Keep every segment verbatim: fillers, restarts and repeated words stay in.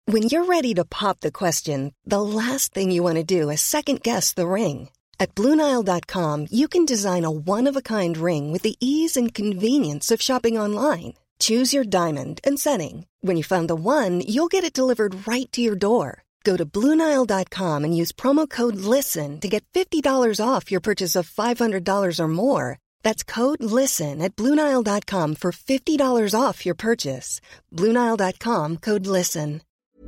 When you're ready to pop the question, the last thing you want to do is second-guess the ring. At Blue Nile dot com, you can design a one-of-a-kind ring with the ease and convenience of shopping online. Choose your diamond and setting. When you find the one, you'll get it delivered right to your door. Go to Blue Nile dot com and use promo code LISTEN to get fifty dollars off your purchase of five hundred dollars or more. That's code LISTEN at Blue Nile dot com for fifty dollars off your purchase. Blue Nile dot com, code LISTEN.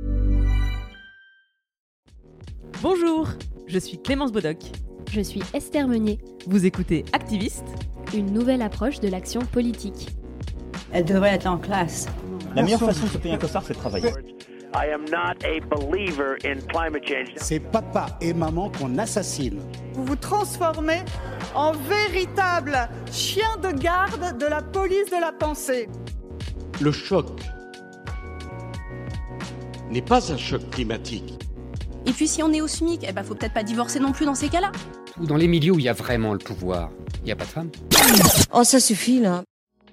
Bonjour, je suis Clémence Bodoc. Je suis Esther Meunier. Vous écoutez Activiste, une nouvelle approche de l'action politique. Elle devrait être en classe. La meilleure façon de se payer un costard, c'est de travailler. I am not a believer in climate change. C'est papa et maman qu'on assassine. Vous vous transformez en véritable chien de garde de la police de la pensée. Le choc n'est pas un choc climatique. Et puis si on est au SMIC, eh ben faut peut-être pas divorcer non plus dans ces cas-là. Dans les milieux où il y a vraiment le pouvoir, il n'y a pas de femmes. Oh, ça suffit là.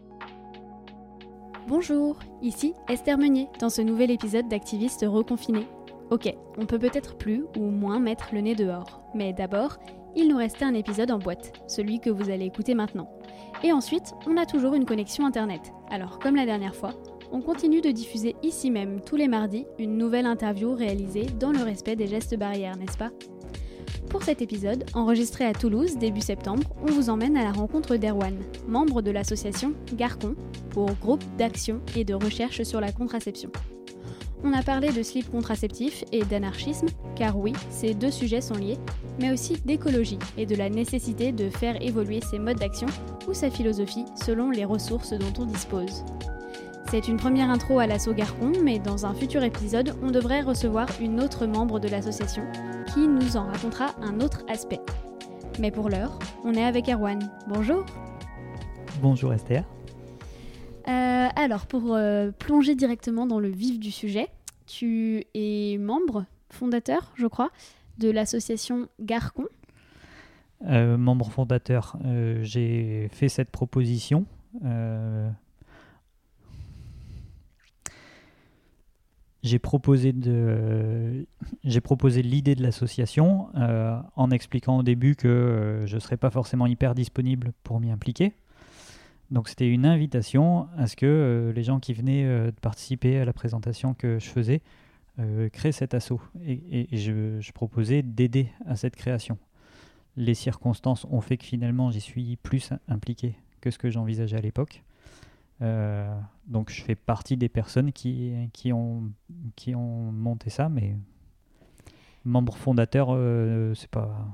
Bonjour, ici Esther Meunier dans ce nouvel épisode d'Activistes reconfinés. Ok, on peut peut-être plus ou moins mettre le nez dehors, mais d'abord, il nous restait un épisode en boîte, celui que vous allez écouter maintenant. Et ensuite, on a toujours une connexion internet. Alors comme la dernière fois, on continue de diffuser ici même tous les mardis une nouvelle interview réalisée dans le respect des gestes barrières, n'est-ce pas ? Pour cet épisode, enregistré à Toulouse début septembre, on vous emmène à la rencontre d'Erwan, membre de l'association Garcon, pour Groupe d'action et de recherche sur la contraception. On a parlé de slip contraceptif et d'anarchisme, car oui, ces deux sujets sont liés, mais aussi d'écologie et de la nécessité de faire évoluer ses modes d'action ou sa philosophie selon les ressources dont on dispose. C'est une première intro à l'asso Garcon, mais dans un futur épisode, on devrait recevoir une autre membre de l'association qui nous en racontera un autre aspect. Mais pour l'heure, on est avec Erwan. Bonjour. Bonjour Esther. Euh, alors, pour euh, plonger directement dans le vif du sujet, tu es membre, fondateur, je crois, de l'association Garcon. Euh, membre fondateur, euh, j'ai fait cette proposition. Euh, J'ai proposé, de, j'ai proposé l'idée de l'association euh, en expliquant au début que euh, je ne serais pas forcément hyper disponible pour m'y impliquer. Donc c'était une invitation à ce que euh, les gens qui venaient euh, de participer à la présentation que je faisais euh, créent cet asso. Et, et, et je, je proposais d'aider à cette création. Les circonstances ont fait que finalement j'y suis plus impliqué que ce que j'envisageais à l'époque. Euh, donc je fais partie des personnes qui, qui, ont, qui ont monté ça, mais membre fondateur, euh, c'est pas...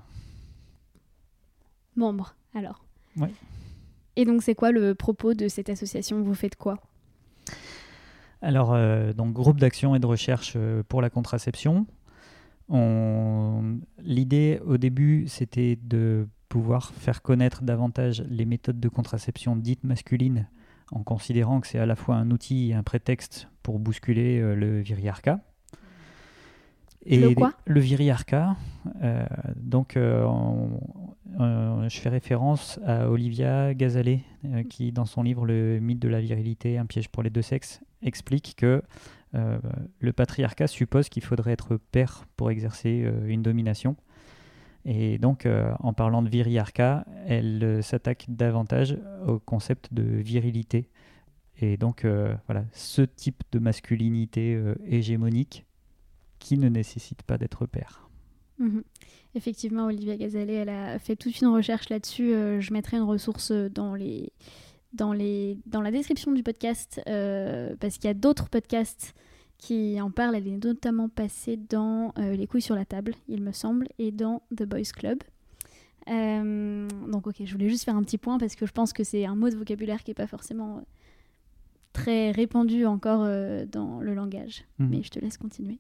Membre, alors. Oui. Et donc c'est quoi le propos de cette association ? Vous faites quoi ? Alors, euh, donc groupe d'action et de recherche pour la contraception. On... L'idée au début, c'était de pouvoir faire connaître davantage les méthodes de contraception dites masculines, en considérant que c'est à la fois un outil et un prétexte pour bousculer euh, le viriarcat. Et le quoi ? Le viriarcat, euh, donc euh, on, on, je fais référence à Olivia Gazalet, euh, qui dans son livre « Le mythe de la virilité, un piège pour les deux sexes » explique que euh, le patriarcat suppose qu'il faudrait être père pour exercer euh, une domination. Et donc, euh, en parlant de viriarcat, elle euh, s'attaque davantage au concept de virilité. Et donc, euh, voilà, ce type de masculinité euh, hégémonique qui ne nécessite pas d'être père. Mmh. Effectivement, Olivia Gazalet, elle a fait toute une recherche là-dessus. Euh, je mettrai une ressource dans, les, dans, les, dans la description du podcast, euh, parce qu'il y a d'autres podcasts qui en parle. Elle est notamment passée dans euh, Les couilles sur la table, il me semble, et dans The Boys Club. Euh, donc ok, je voulais juste faire un petit point parce que je pense que c'est un mot de vocabulaire qui n'est pas forcément euh, très répandu encore euh, dans le langage. Mmh. Mais je te laisse continuer.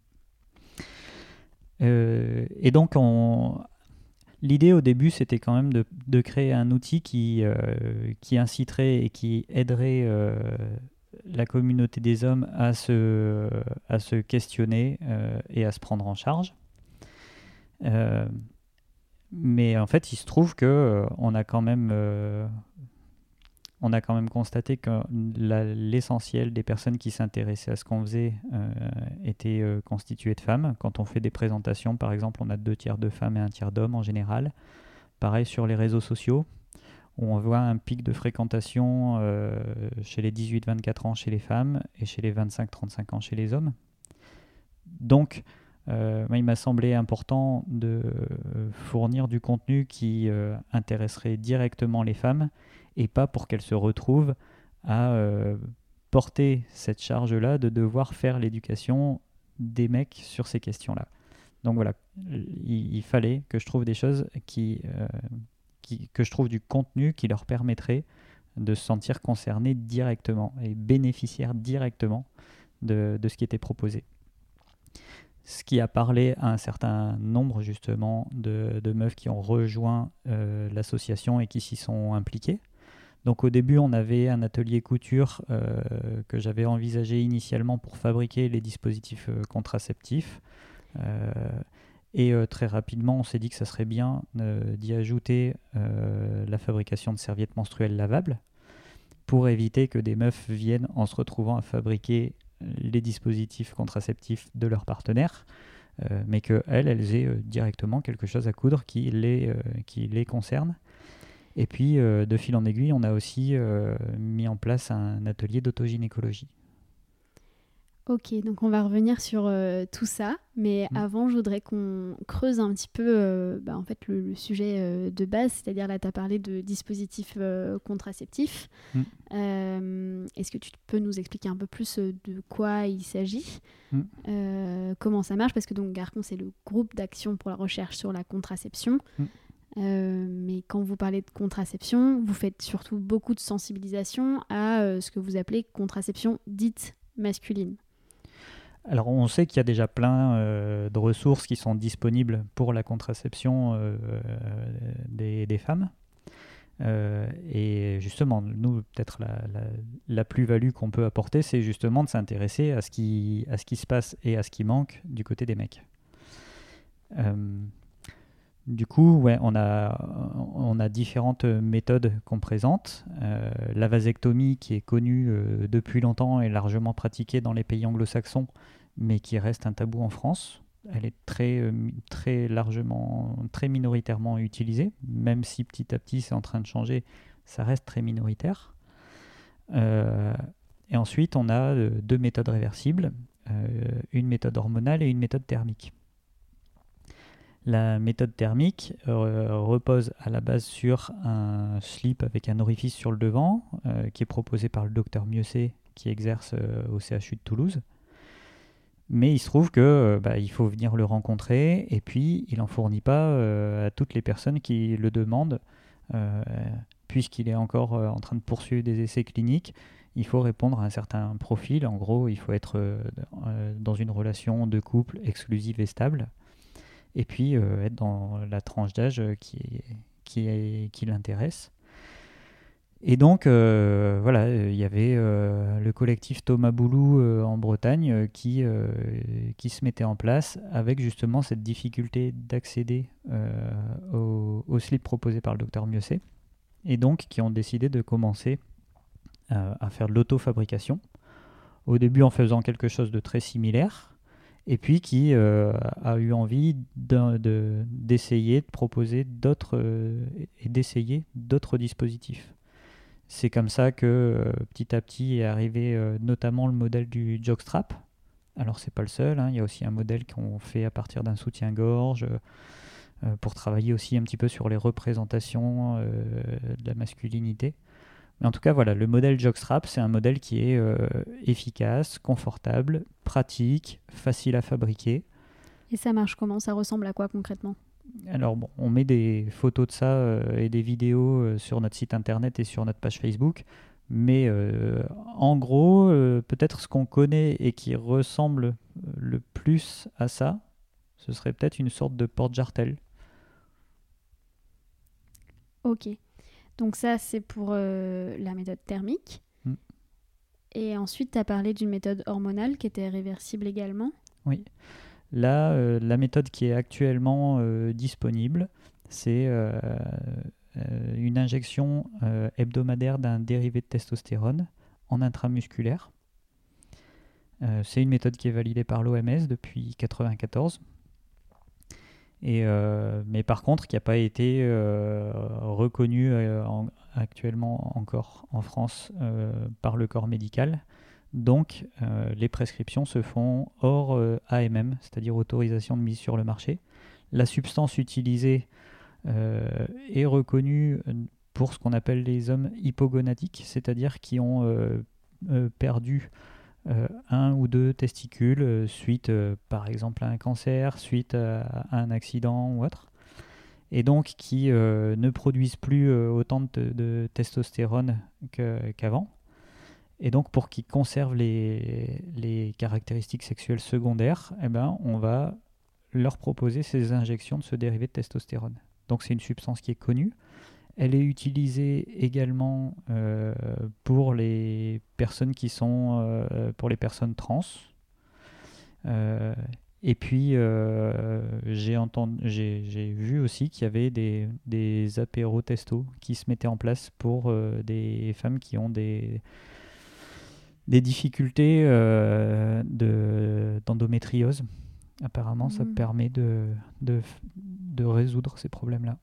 Euh, et donc, on... l'idée au début, c'était quand même de, de créer un outil qui, euh, qui inciterait et qui aiderait euh, la communauté des hommes à se, à se questionner euh, et à se prendre en charge. Euh, mais en fait, il se trouve qu'on euh, a quand même... Euh, on a quand même constaté que la, l'essentiel des personnes qui s'intéressaient à ce qu'on faisait euh, étaient euh, constituées de femmes. Quand on fait des présentations, par exemple, on a deux tiers de femmes et un tiers d'hommes en général. Pareil sur les réseaux sociaux, où on voit un pic de fréquentation euh, chez les dix-huit vingt-quatre ans chez les femmes et chez les vingt-cinq trente-cinq ans chez les hommes. Donc, euh, il m'a semblé important de fournir du contenu qui euh, intéresserait directement les femmes et pas pour qu'elles se retrouvent à euh, porter cette charge-là de devoir faire l'éducation des mecs sur ces questions-là. Donc voilà, il, il fallait que je trouve des choses qui, euh, qui, que je trouve du contenu qui leur permettrait de se sentir concernés directement et bénéficiaires directement de, de ce qui était proposé. Ce qui a parlé à un certain nombre justement de, de meufs qui ont rejoint euh, l'association et qui s'y sont impliquées. Donc au début, on avait un atelier couture euh, que j'avais envisagé initialement pour fabriquer les dispositifs euh, contraceptifs. Euh, et euh, très rapidement, on s'est dit que ça serait bien euh, d'y ajouter euh, la fabrication de serviettes menstruelles lavables pour éviter que des meufs viennent en se retrouvant à fabriquer les dispositifs contraceptifs de leurs partenaires, euh, mais qu'elles, elles aient euh, directement quelque chose à coudre qui les, euh, qui les concerne. Et puis, euh, de fil en aiguille, on a aussi euh, mis en place un atelier d'autogynécologie. Ok, donc on va revenir sur euh, tout ça, mais mmh. avant, je voudrais qu'on creuse un petit peu euh, bah, en fait, le, le sujet euh, de base, c'est-à-dire là, tu as parlé de dispositifs euh, contraceptifs. Mmh. Euh, est-ce que tu peux nous expliquer un peu plus euh, de quoi il s'agit, mmh. euh, comment ça marche? Parce que donc GARCON, c'est le groupe d'action pour la recherche sur la contraception. Mmh. Euh, mais quand vous parlez de contraception, vous faites surtout beaucoup de sensibilisation à euh, ce que vous appelez contraception dite masculine. Alors on sait qu'il y a déjà plein euh, de ressources qui sont disponibles pour la contraception euh, des, des femmes. Euh, et justement, nous, peut-être la, la, la plus-value qu'on peut apporter, c'est justement de s'intéresser à ce qui, à ce qui se passe et à ce qui manque du côté des mecs. Euh, Du coup, ouais, on a, on a différentes méthodes qu'on présente. Euh, la vasectomie, qui est connue euh, depuis longtemps et largement pratiquée dans les pays anglo-saxons, mais qui reste un tabou en France. Elle est très, euh, très largement, très minoritairement utilisée, même si petit à petit c'est en train de changer, ça reste très minoritaire. Euh, et ensuite, on a euh, deux méthodes réversibles, euh, une méthode hormonale et une méthode thermique. La méthode thermique euh, repose à la base sur un slip avec un orifice sur le devant, euh, qui est proposé par le docteur Mieuxet, qui exerce euh, au C H U de Toulouse. Mais il se trouve que euh, bah, il faut venir le rencontrer, et puis il n'en fournit pas euh, à toutes les personnes qui le demandent, euh, puisqu'il est encore euh, en train de poursuivre des essais cliniques. Il faut répondre à un certain profil. En gros, il faut être euh, dans une relation de couple exclusive et stable. Et puis euh, être dans la tranche d'âge qui, est, qui, est, qui l'intéresse. Et donc, euh, voilà, il y avait euh, le collectif Thomas Boulou euh, en Bretagne euh, qui, euh, qui se mettait en place avec justement cette difficulté d'accéder euh, au, au slip proposé par le docteur Mieuxet. Et donc, qui ont décidé de commencer euh, à faire de l'autofabrication. Au début, en faisant quelque chose de très similaire. Et puis qui euh, a eu envie de, de, d'essayer de proposer d'autres euh, et d'essayer d'autres dispositifs. C'est comme ça que euh, petit à petit est arrivé euh, notamment le modèle du jockstrap. Alors c'est pas le seul, hein, il y a aussi un modèle qu'on fait à partir d'un soutien-gorge euh, pour travailler aussi un petit peu sur les représentations euh, de la masculinité. Mais en tout cas, voilà, le modèle jockstrap, c'est un modèle qui est euh, efficace, confortable, pratique, facile à fabriquer. Et ça marche comment? Ça ressemble à quoi concrètement? Alors bon, on met des photos de ça euh, et des vidéos euh, sur notre site internet et sur notre page Facebook. Mais euh, en gros, euh, peut-être ce qu'on connaît et qui ressemble le plus à ça, ce serait peut-être une sorte de porte-jartel. Ok. Donc ça, c'est pour euh, la méthode thermique. Mm. Et ensuite, tu as parlé d'une méthode hormonale qui était réversible également. Oui. Là, euh, la méthode qui est actuellement euh, disponible, c'est euh, euh, une injection euh, hebdomadaire d'un dérivé de testostérone en intramusculaire. Euh, c'est une méthode qui est validée par l'O M S depuis mille neuf cent quatre-vingt-quatorze. Et, euh, mais par contre, qui n'a pas été euh, reconnue euh, en, actuellement encore en France euh, par le corps médical. Donc, euh, les prescriptions se font hors euh, A M M, c'est-à-dire autorisation de mise sur le marché. La substance utilisée euh, est reconnue pour ce qu'on appelle les hommes hypogonadiques, c'est-à-dire qui ont euh, euh, perdu Euh, un ou deux testicules euh, suite euh, par exemple à un cancer, suite à, à un accident ou autre, et donc qui euh, ne produisent plus euh, autant de, de testostérone que, qu'avant, et donc pour qu'ils conservent les, les caractéristiques sexuelles secondaires, eh ben, on va leur proposer ces injections de ce dérivé de testostérone. Donc c'est une substance qui est connue. Elle est utilisée également euh, pour les personnes qui sont euh, pour les personnes trans. Euh, et puis euh, j'ai entendu, j'ai, j'ai vu aussi qu'il y avait des, des apéro-testos qui se mettaient en place pour euh, des femmes qui ont des, des difficultés euh, de, d'endométriose. Apparemment, mmh. ça permet de, de, de résoudre ces problèmes-là.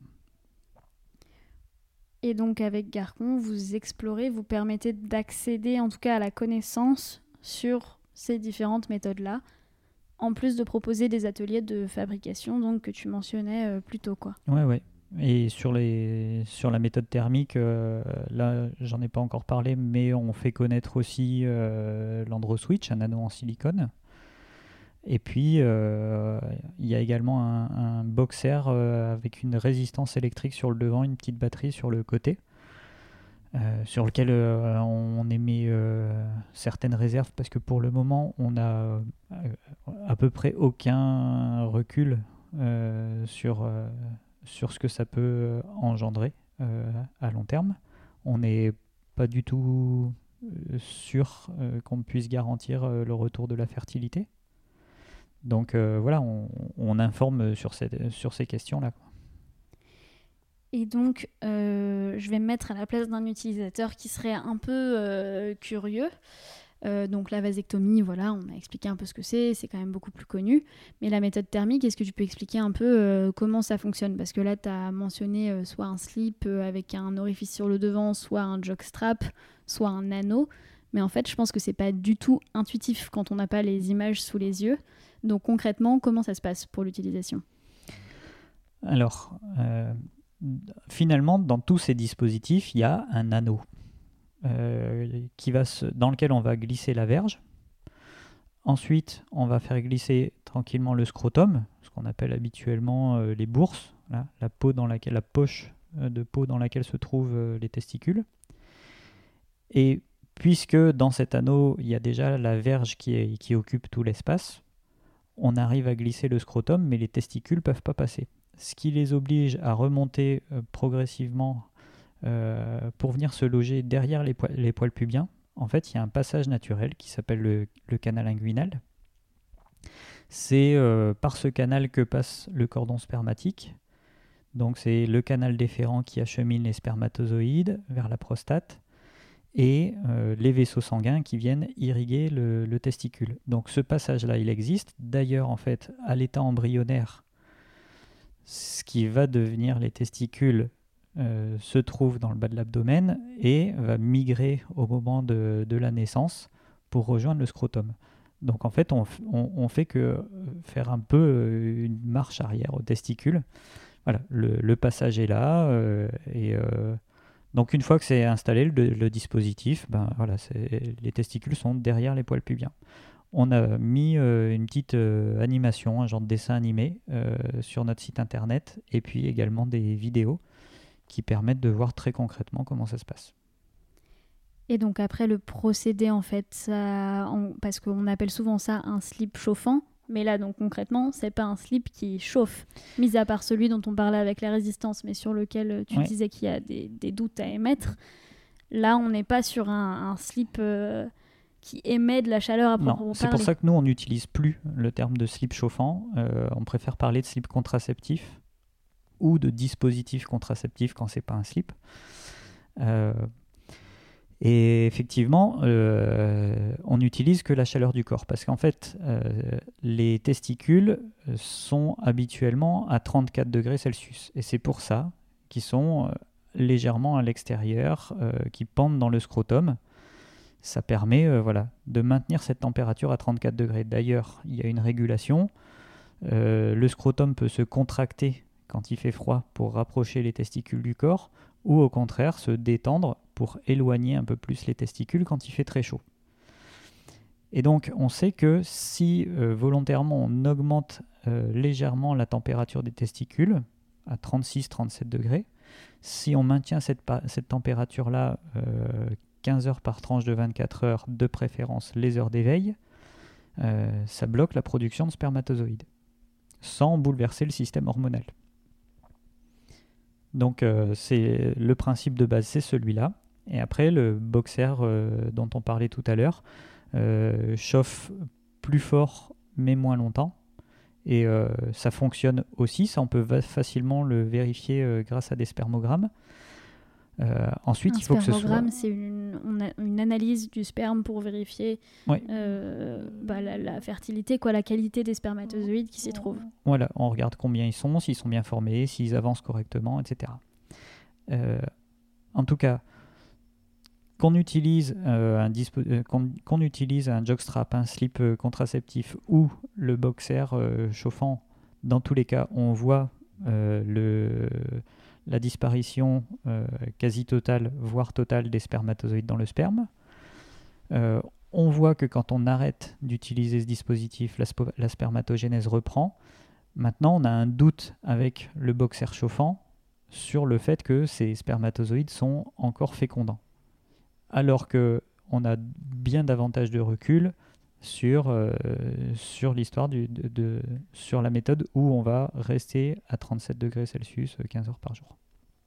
Et donc avec Garcon, vous explorez, vous permettez d'accéder en tout cas à la connaissance sur ces différentes méthodes-là, en plus de proposer des ateliers de fabrication donc, que tu mentionnais euh, plus tôt, quoi. Ouais, ouais. Et sur, les, sur la méthode thermique, euh, là, j'en ai pas encore parlé, mais on fait connaître aussi euh, l'AndroSwitch, un anneau en silicone. Et puis, il euh, y a également un, un boxer euh, avec une résistance électrique sur le devant, une petite batterie sur le côté, euh, sur lequel euh, on émet euh, certaines réserves, parce que pour le moment, on n'a euh, à peu près aucun recul euh, sur, euh, sur ce que ça peut engendrer euh, à long terme. On n'est pas du tout sûr euh, qu'on puisse garantir euh, le retour de la fertilité. Donc euh, voilà, on, on informe sur, cette, sur ces questions-là. Et donc, euh, je vais me mettre à la place d'un utilisateur qui serait un peu euh, curieux. Euh, donc la vasectomie, voilà, on a expliqué un peu ce que c'est, c'est quand même beaucoup plus connu. Mais la méthode thermique, est-ce que tu peux expliquer un peu euh, comment ça fonctionne ? Parce que là, tu as mentionné euh, soit un slip euh, avec un orifice sur le devant, soit un jockstrap, soit un anneau. Mais en fait, je pense que c'est pas du tout intuitif quand on n'a pas les images sous les yeux. Donc concrètement, comment ça se passe pour l'utilisation ? Alors, euh, finalement, dans tous ces dispositifs, il y a un anneau euh, qui va se, dans lequel on va glisser la verge. Ensuite, on va faire glisser tranquillement le scrotum, ce qu'on appelle habituellement euh, les bourses, là, la peau dans laquelle, la poche euh, de peau dans laquelle se trouvent euh, les testicules. Et puisque dans cet anneau, il y a déjà la verge qui, est, qui occupe tout l'espace, on arrive à glisser le scrotum, mais les testicules ne peuvent pas passer. Ce qui les oblige à remonter euh, progressivement euh, pour venir se loger derrière les, po- les poils pubiens. En fait, il y a un passage naturel qui s'appelle le, le canal inguinal. C'est euh, par ce canal que passe le cordon spermatique. Donc c'est le canal déférent qui achemine les spermatozoïdes vers la prostate, et euh, les vaisseaux sanguins qui viennent irriguer le, le testicule. Donc ce passage-là, il existe. D'ailleurs, en fait, à l'état embryonnaire, ce qui va devenir les testicules euh, se trouve dans le bas de l'abdomen et va migrer au moment de, de la naissance pour rejoindre le scrotum. Donc en fait, on, on, on fait que faire un peu une marche arrière au testicule. Voilà, le, le passage est là euh, et... Euh, Donc une fois que c'est installé, le, le dispositif, ben voilà, c'est, les testicules sont derrière les poils pubiens. On a mis euh, une petite euh, animation, un genre de dessin animé euh, sur notre site internet, et puis également des vidéos qui permettent de voir très concrètement comment ça se passe. Et donc après le procédé, en fait, ça, on, parce qu'on appelle souvent ça un slip chauffant, mais là donc concrètement, c'est pas un slip qui chauffe, mis à part celui dont on parlait avec la résistance, mais sur lequel tu ouais. disais qu'il y a des, des doutes à émettre. Là, on n'est pas sur un, un slip euh, qui émet de la chaleur à proprement parler. Non, c'est pour ça que nous, on n'utilise plus le terme de slip chauffant. Euh, on préfère parler de slip contraceptif ou de dispositif contraceptif quand c'est pas un slip. Euh, et effectivement, euh, on n'utilise que la chaleur du corps parce qu'en fait, euh, les testicules sont habituellement à trente-quatre degrés Celsius et c'est pour ça qu'ils sont euh, légèrement à l'extérieur, euh, qui pendent dans le scrotum. Ça permet euh, voilà, de maintenir cette température à trente-quatre degrés. D'ailleurs, il y a une régulation. Euh, le scrotum peut se contracter quand il fait froid pour rapprocher les testicules du corps, ou au contraire se détendre pour éloigner un peu plus les testicules quand il fait très chaud. Et donc on sait que si euh, volontairement on augmente euh, légèrement la température des testicules à trente-six à trente-sept degrés, si on maintient cette, pa- cette température-là euh, quinze heures par tranche de vingt-quatre heures, de préférence les heures d'éveil, euh, ça bloque la production de spermatozoïdes, sans bouleverser le système hormonal. Donc euh, c'est le principe de base, c'est celui-là. Et après, le boxer euh, dont on parlait tout à l'heure euh, chauffe plus fort mais moins longtemps. Et euh, ça fonctionne aussi, ça on peut va- facilement le vérifier euh, grâce à des spermogrammes. Euh, ensuite, un il faut que ce soit... spermogramme, c'est une, on a une analyse du sperme pour vérifier oui. euh, bah, la, la fertilité, quoi, la qualité des spermatozoïdes qui s'y trouvent. Voilà, on regarde combien ils sont, s'ils sont bien formés, s'ils avancent correctement, et cetera. Euh, en tout cas, qu'on utilise, euh, un, dispo- euh, qu'on, qu'on utilise un jockstrap, un slip euh, contraceptif ou le boxer euh, chauffant, dans tous les cas, on voit euh, le... la disparition euh, quasi totale, voire totale des spermatozoïdes dans le sperme. Euh, on voit que quand on arrête d'utiliser ce dispositif, la, spo- la spermatogénèse reprend. Maintenant, on a un doute avec le boxer chauffant sur le fait que ces spermatozoïdes sont encore fécondants. Alors qu'on a bien davantage de recul sur, euh, sur l'histoire du, de, de, sur la méthode où on va rester à trente-sept degrés Celsius quinze heures par jour.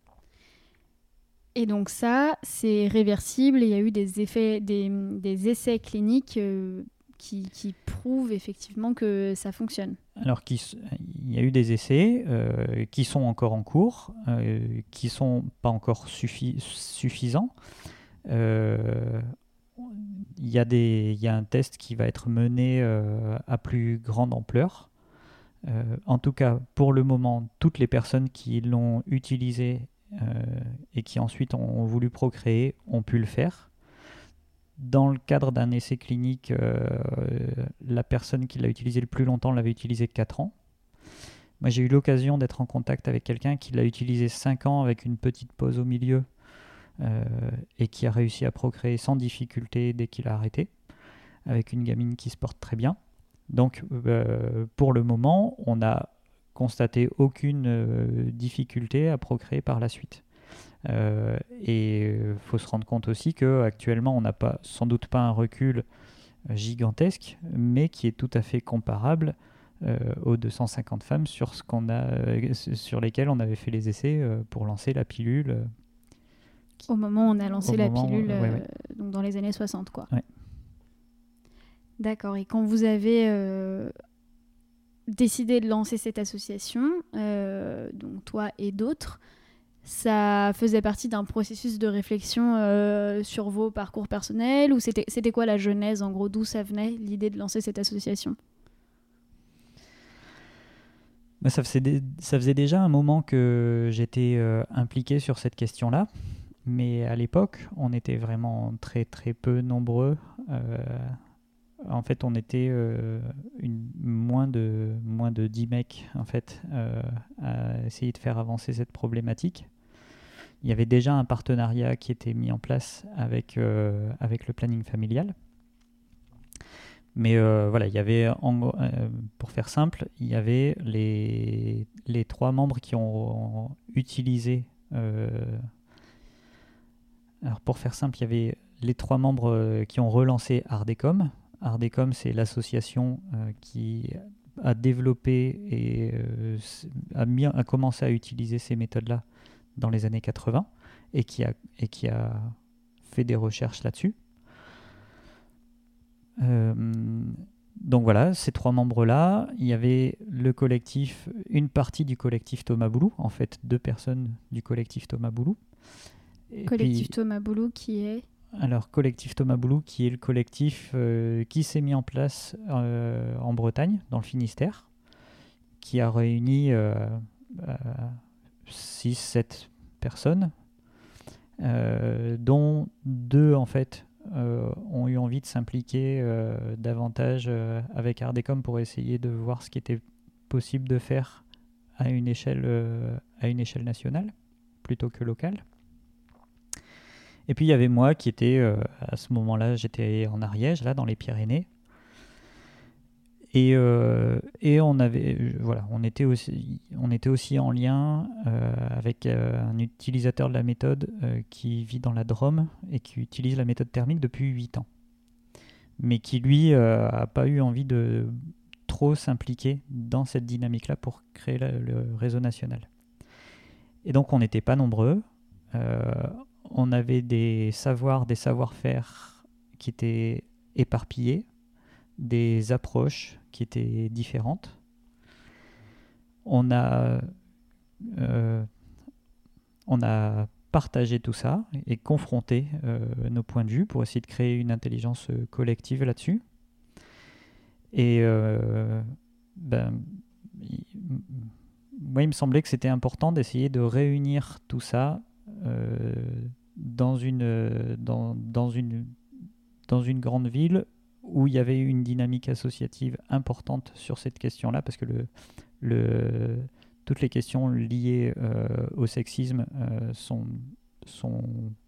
Et donc ça, c'est réversible. Il y a eu des effets, des, des essais cliniques euh, qui, qui prouvent effectivement que ça fonctionne. Alors, qui, il y a eu des essais euh, qui sont encore en cours, euh, qui ne sont pas encore suffi- suffisants. Euh, il y a des, il y a un test qui va être mené euh, à plus grande ampleur. Euh, en tout cas, pour le moment, toutes les personnes qui l'ont utilisé euh, et qui ensuite ont voulu procréer ont pu le faire. Dans le cadre d'un essai clinique, euh, la personne qui l'a utilisé le plus longtemps l'avait utilisé quatre ans. Moi, j'ai eu l'occasion d'être en contact avec quelqu'un qui l'a utilisé cinq ans avec une petite pause au milieu euh, et qui a réussi à procréer sans difficulté dès qu'il a arrêté, avec une gamine qui se porte très bien. Donc, euh, pour le moment, on n'a constaté aucune euh, difficulté à procréer par la suite. Euh, et il faut se rendre compte aussi qu'actuellement, on n'a pas, sans doute pas un recul gigantesque, mais qui est tout à fait comparable euh, aux deux cent cinquante femmes sur, ce qu'on a, euh, sur lesquelles on avait fait les essais euh, pour lancer la pilule. Euh, qui, Au moment où on a lancé la moment, pilule, euh, ouais, ouais. Euh, donc dans les années soixante, quoi. Ouais. D'accord. Et quand vous avez euh, décidé de lancer cette association, euh, donc toi et d'autres, ça faisait partie d'un processus de réflexion euh, sur vos parcours personnels, ou c'était, c'était quoi la genèse, en gros, d'où ça venait, l'idée de lancer cette association ? Bah, ça, faisait dé- ça faisait déjà un moment que j'étais euh, impliqué sur cette question-là, mais à l'époque, on était vraiment très très peu nombreux. Euh, en fait, on était euh, une, moins, de, moins de dix mecs en fait, euh, à essayer de faire avancer cette problématique. Il y avait déjà un partenariat qui était mis en place avec, euh, avec le planning familial. Mais euh, voilà, il y avait, en, euh, pour faire simple, il y avait les, les trois membres qui ont utilisé... Euh, alors pour faire simple, il y avait les trois membres euh, qui ont relancé Ardecom. Ardecom, c'est l'association euh, qui a développé et euh, a, mis, a commencé à utiliser ces méthodes-là dans les années quatre-vingts et qui a, et qui a fait des recherches là-dessus. Euh, donc voilà, ces trois membres-là, il y avait le collectif, une partie du collectif Thomas Boulou, en fait deux personnes du collectif Thomas Boulou. Et collectif puis, Thomas Boulou qui est alors, collectif Thomas Boulou, qui est le collectif euh, qui s'est mis en place euh, en Bretagne, dans le Finistère, qui a réuni euh, euh, six sept personnes, euh, dont deux, en fait, euh, ont eu envie de s'impliquer euh, davantage euh, avec Ardecom pour essayer de voir ce qui était possible de faire à une échelle, euh, à une échelle nationale, plutôt que locale. Et puis il y avait moi qui était, euh, à ce moment-là, j'étais en Ariège, là, dans les Pyrénées. Et, euh, et on, avait, voilà, on, était aussi, on était aussi en lien euh, avec euh, un utilisateur de la méthode euh, qui vit dans la Drôme et qui utilise la méthode thermique depuis huit ans. Mais qui, lui, n'a euh, pas eu envie de trop s'impliquer dans cette dynamique-là pour créer la, le réseau national. Et donc on n'était pas nombreux. Euh, On avait des savoirs, des savoir-faire qui étaient éparpillés, des approches qui étaient différentes. On a, euh, on a partagé tout ça et confronté euh, nos points de vue pour essayer de créer une intelligence collective là-dessus. Et euh, ben, il, moi, il me semblait que c'était important d'essayer de réunir tout ça euh, dans une, dans, dans, une, dans une grande ville où il y avait une dynamique associative importante sur cette question-là, parce que le, le, toutes les questions liées euh, au sexisme euh, sont, sont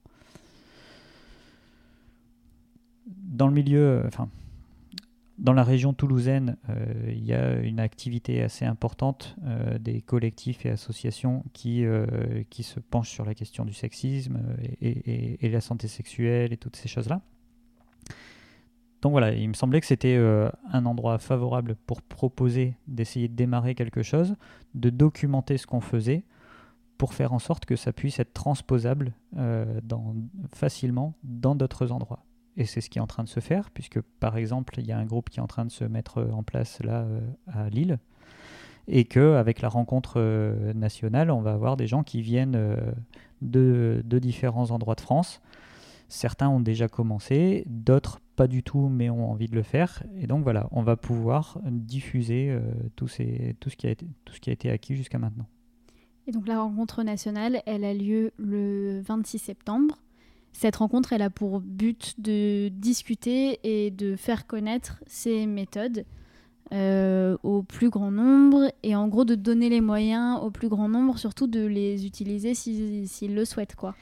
dans le milieu, enfin, dans la région toulousaine, euh, il y a une activité assez importante euh, des collectifs et associations qui, euh, qui se penchent sur la question du sexisme et, et, et la santé sexuelle et toutes ces choses-là. Donc voilà, il me semblait que c'était euh, un endroit favorable pour proposer d'essayer de démarrer quelque chose, de documenter ce qu'on faisait pour faire en sorte que ça puisse être transposable euh, dans, facilement dans d'autres endroits. Et c'est ce qui est en train de se faire, puisque par exemple, il y a un groupe qui est en train de se mettre en place là euh, à Lille, et qu'avec la rencontre euh, nationale, on va avoir des gens qui viennent euh, de, de différents endroits de France. Certains ont déjà commencé, d'autres pas du tout, mais ont envie de le faire. Et donc voilà, on va pouvoir diffuser euh, tout, ces, tout, ce qui a été, tout ce qui a été acquis jusqu'à maintenant. Et donc la rencontre nationale, elle a lieu le vingt-six septembre. Cette rencontre, elle a pour but de discuter et de faire connaître ces méthodes euh, au plus grand nombre et en gros de donner les moyens au plus grand nombre, surtout de les utiliser s'ils, s'ils le souhaitent, quoi.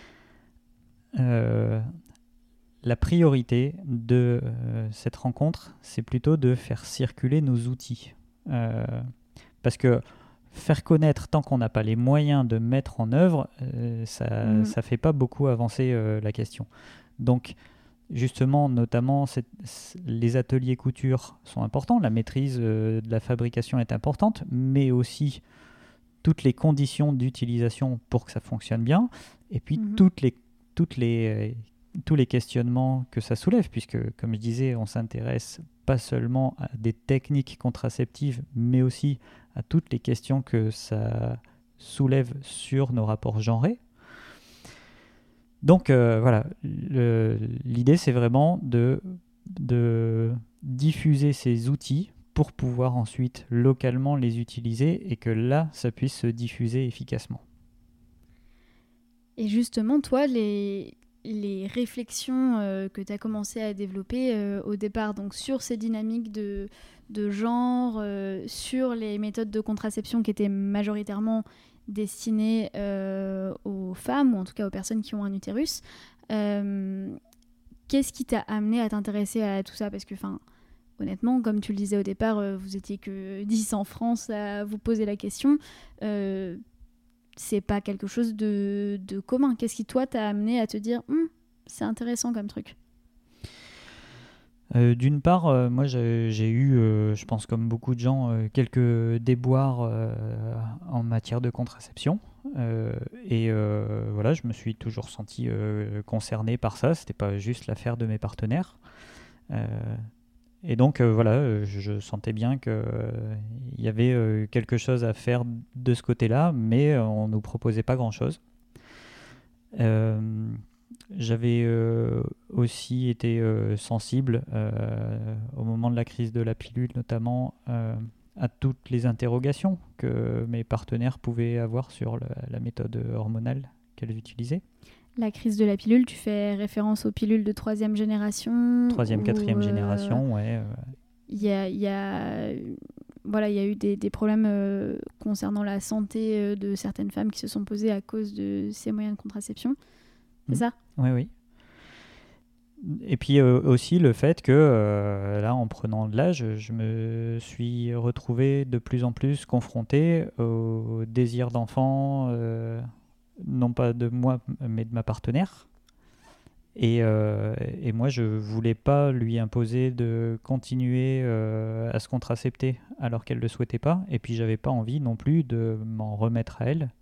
Euh, la priorité de euh, cette rencontre, c'est plutôt de faire circuler nos outils. Euh, parce que faire connaître, tant qu'on n'a pas les moyens de mettre en œuvre, euh, ça ne mmh. fait pas beaucoup avancer euh, la question. Donc, justement, notamment, c'est, c'est, les ateliers couture sont importants, la maîtrise euh, de la fabrication est importante, mais aussi toutes les conditions d'utilisation pour que ça fonctionne bien, et puis mmh. toutes les, toutes les, euh, tous les questionnements que ça soulève, puisque, comme je disais, on s'intéresse pas seulement à des techniques contraceptives, mais aussi à toutes les questions que ça soulève sur nos rapports genrés. Donc euh, voilà, le, l'idée c'est vraiment de, de diffuser ces outils pour pouvoir ensuite localement les utiliser et que là, ça puisse se diffuser efficacement. Et justement, toi, les, les réflexions euh, que tu as commencé à développer euh, au départ, donc sur ces dynamiques de, de genre, euh, sur les méthodes de contraception qui étaient majoritairement destinées euh, aux femmes, ou en tout cas aux personnes qui ont un utérus, euh, qu'est-ce qui t'a amené à t'intéresser à tout ça ? Parce que, enfin, honnêtement, comme tu le disais au départ, euh, vous étiez que dix en France à vous poser la question. Euh, c'est pas quelque chose de, de commun. Qu'est-ce qui, toi, t'a amené à te dire hm, c'est intéressant comme truc ? Euh, d'une part, euh, moi j'ai, j'ai eu, euh, je pense comme beaucoup de gens, euh, quelques déboires euh, en matière de contraception. Euh, et euh, voilà, je me suis toujours senti euh, concerné par ça. C'était pas juste l'affaire de mes partenaires. Euh, et donc euh, voilà, euh, je, je sentais bien qu'il euh, y avait euh, quelque chose à faire de ce côté-là, mais euh, on ne nous proposait pas grand-chose. Euh, j'avais euh, aussi été euh, sensible euh, au moment de la crise de la pilule, notamment euh, à toutes les interrogations que mes partenaires pouvaient avoir sur le, la méthode hormonale qu'elles utilisaient. La crise de la pilule, tu fais référence aux pilules de troisième génération Troisième, ou, quatrième euh, génération, ouais. Il y a, y a, voilà, il y a eu des, des problèmes euh, concernant la santé euh, de certaines femmes qui se sont posés à cause de ces moyens de contraception. C'est mmh. ça ? Oui, oui. Et puis euh, aussi le fait que, euh, là, en prenant de l'âge, je me suis retrouvé de plus en plus confronté au désir d'enfant, euh, non pas de moi, mais de ma partenaire. Et, euh, et moi, je ne voulais pas lui imposer de continuer euh, à se contracepter alors qu'elle ne le souhaitait pas. Et puis, je n'avais pas envie non plus de m'en remettre à elle.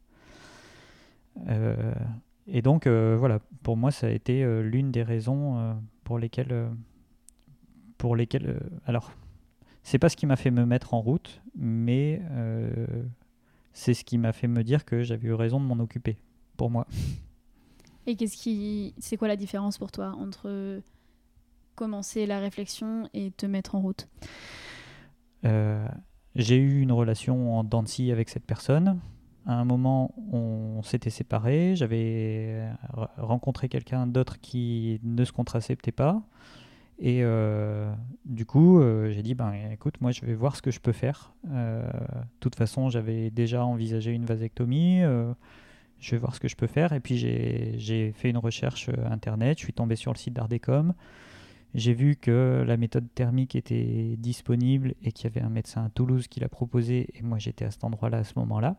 Euh, et donc, euh, voilà, pour moi, ça a été euh, l'une des raisons euh, pour lesquelles... Euh, pour lesquelles euh, alors, c'est pas ce qui m'a fait me mettre en route, mais euh, c'est ce qui m'a fait me dire que j'avais eu raison de m'en occuper, pour moi. Et qu'est-ce qui, c'est quoi la différence pour toi entre commencer la réflexion et te mettre en route ? euh, J'ai eu une relation en dents de scie avec cette personne. À un moment, on s'était séparés. J'avais rencontré quelqu'un d'autre qui ne se contraceptait pas. Et euh, du coup, euh, j'ai dit, ben, écoute, moi, je vais voir ce que je peux faire. Euh, de toute façon, j'avais déjà envisagé une vasectomie. Euh, je vais voir ce que je peux faire. Et puis, j'ai, j'ai fait une recherche Internet. Je suis tombé sur le site d'Ardecom. J'ai vu que la méthode thermique était disponible et qu'il y avait un médecin à Toulouse qui l'a proposé. Et moi, j'étais à cet endroit-là à ce moment-là.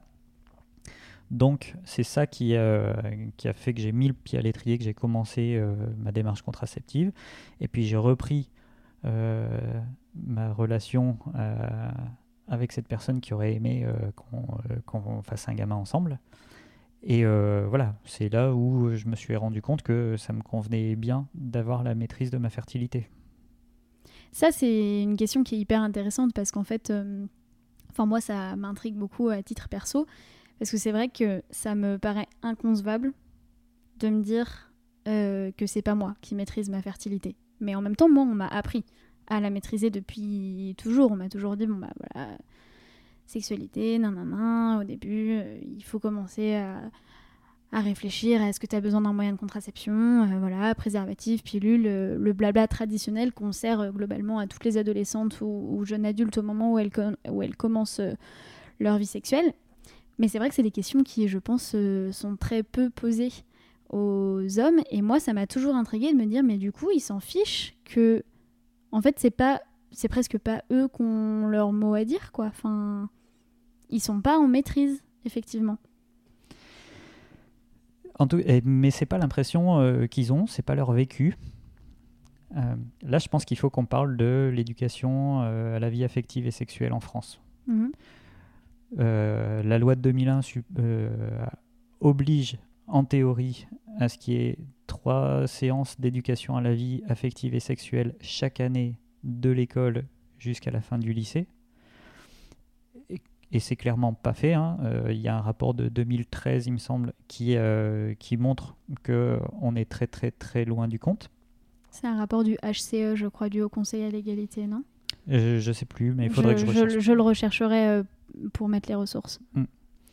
Donc, c'est ça qui a, qui a fait que j'ai mis le pied à l'étrier, que j'ai commencé euh, ma démarche contraceptive. Et puis, j'ai repris euh, ma relation euh, avec cette personne qui aurait aimé euh, qu'on, euh, qu'on fasse un gamin ensemble. Et euh, voilà, c'est là où je me suis rendu compte que ça me convenait bien d'avoir la maîtrise de ma fertilité. Ça, c'est une question qui est hyper intéressante parce qu'en fait, euh, enfin moi, ça m'intrigue beaucoup à titre perso. Parce que c'est vrai que ça me paraît inconcevable de me dire euh, que c'est pas moi qui maîtrise ma fertilité. Mais en même temps, moi, on m'a appris à la maîtriser depuis toujours. On m'a toujours dit, bon bah voilà, sexualité, nanana, au début, euh, il faut commencer à, à réfléchir à est-ce que tu as besoin d'un moyen de contraception, euh, voilà, préservatif, pilule, euh, le blabla traditionnel qu'on sert euh, globalement à toutes les adolescentes ou, ou jeunes adultes au moment où elles, où elles commencent euh, leur vie sexuelle. Mais c'est vrai que c'est des questions qui, je pense, euh, sont très peu posées aux hommes. Et moi, ça m'a toujours intriguée de me dire, mais du coup, ils s'en fichent que, en fait, c'est pas, c'est presque pas eux qui ont leur mot à dire, quoi. Enfin, ils sont pas en maîtrise, effectivement. En tout, mais c'est pas l'impression euh, qu'ils ont, c'est pas leur vécu. Euh, là, je pense qu'il faut qu'on parle de l'éducation euh, à la vie affective et sexuelle en France. Mmh. Euh, la loi de deux mille un euh, oblige en théorie à ce qu'il y ait trois séances d'éducation à la vie affective et sexuelle chaque année de l'école jusqu'à la fin du lycée. Et, et c'est clairement pas fait. Hein. Euh, il y a un rapport de deux mille treize, il me semble, qui, euh, qui montre qu'on est très très très loin du compte. C'est un rapport du H C E, je crois, du Haut Conseil à l'égalité, non ? Je, je sais plus, mais il faudrait je, que je recherche. Je, je le rechercherai euh, pour mettre les ressources. Mm.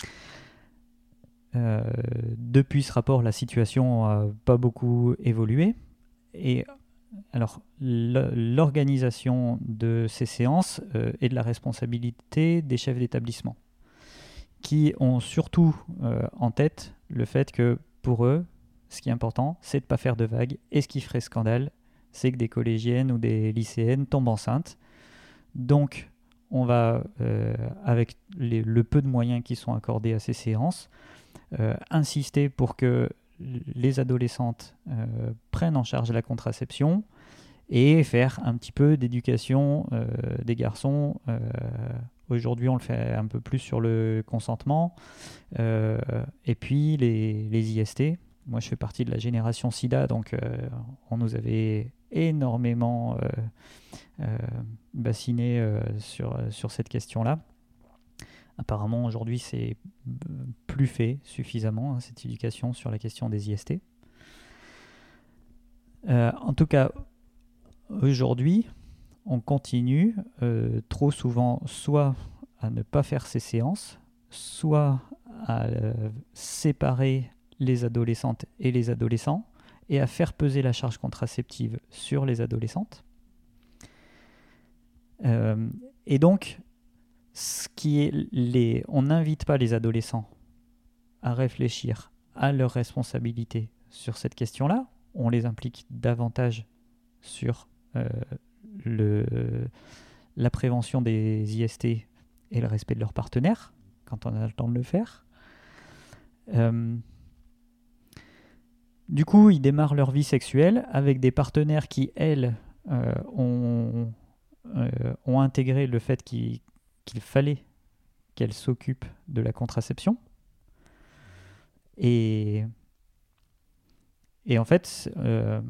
Euh, depuis ce rapport, la situation n'a pas beaucoup évolué. Et alors, l'organisation de ces séances euh, est de la responsabilité des chefs d'établissement, qui ont surtout euh, en tête le fait que pour eux, ce qui est important, c'est de ne pas faire de vagues. Et ce qui ferait scandale, c'est que des collégiennes ou des lycéennes tombent enceintes. Donc, on va, euh, avec les, le peu de moyens qui sont accordés à ces séances, euh, insister pour que les adolescentes euh, prennent en charge la contraception et faire un petit peu d'éducation euh, des garçons. Euh, aujourd'hui, on le fait un peu plus sur le consentement. Euh, et puis, les, les I S T. Moi, je fais partie de la génération SIDA, donc euh, on nous avait énormément euh, euh, bassiné euh, sur, sur cette question-là. Apparemment, aujourd'hui, c'est plus fait suffisamment, hein, cette éducation sur la question des I S T. Euh, en tout cas, aujourd'hui, on continue euh, trop souvent soit à ne pas faire ces séances, soit à euh, séparer les adolescentes et les adolescents et à faire peser la charge contraceptive sur les adolescentes. Euh, et donc, ce qui est les, on n'invite pas les adolescents à réfléchir à leurs responsabilités sur cette question-là. On les implique davantage sur euh, le, la prévention des I S T et le respect de leurs partenaires, quand on a le temps de le faire. Euh, du coup, ils démarrent leur vie sexuelle avec des partenaires qui, elles, euh, ont, euh, ont intégré le fait qu'ils qu'il fallait qu'elle s'occupe de la contraception. Et, et en fait, euh,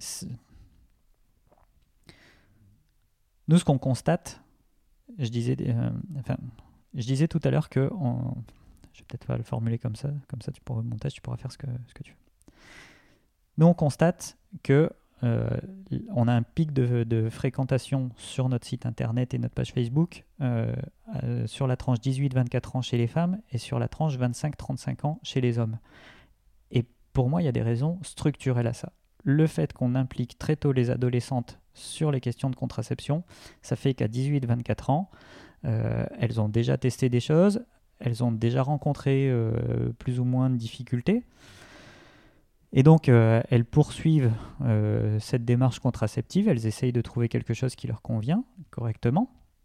nous, ce qu'on constate, je disais, euh, enfin, je disais tout à l'heure que, on, je vais peut-être pas le formuler comme ça, comme ça tu pourras, au montage, tu pourras faire ce que, ce que tu veux. Nous, on constate que Euh, on a un pic de, de fréquentation sur notre site internet et notre page Facebook euh, euh, sur la tranche dix-huit vingt-quatre ans chez les femmes et sur la tranche vingt-cinq trente-cinq ans chez les hommes. Et pour moi, il y a des raisons structurelles à ça. Le fait qu'on implique très tôt les adolescentes sur les questions de contraception, ça fait qu'à dix-huit vingt-quatre ans, euh, elles ont déjà testé des choses, elles ont déjà rencontré euh, plus ou moins de difficultés. Et donc, euh, elles poursuivent euh, cette démarche contraceptive, elles essayent de trouver quelque chose qui leur convient correctement.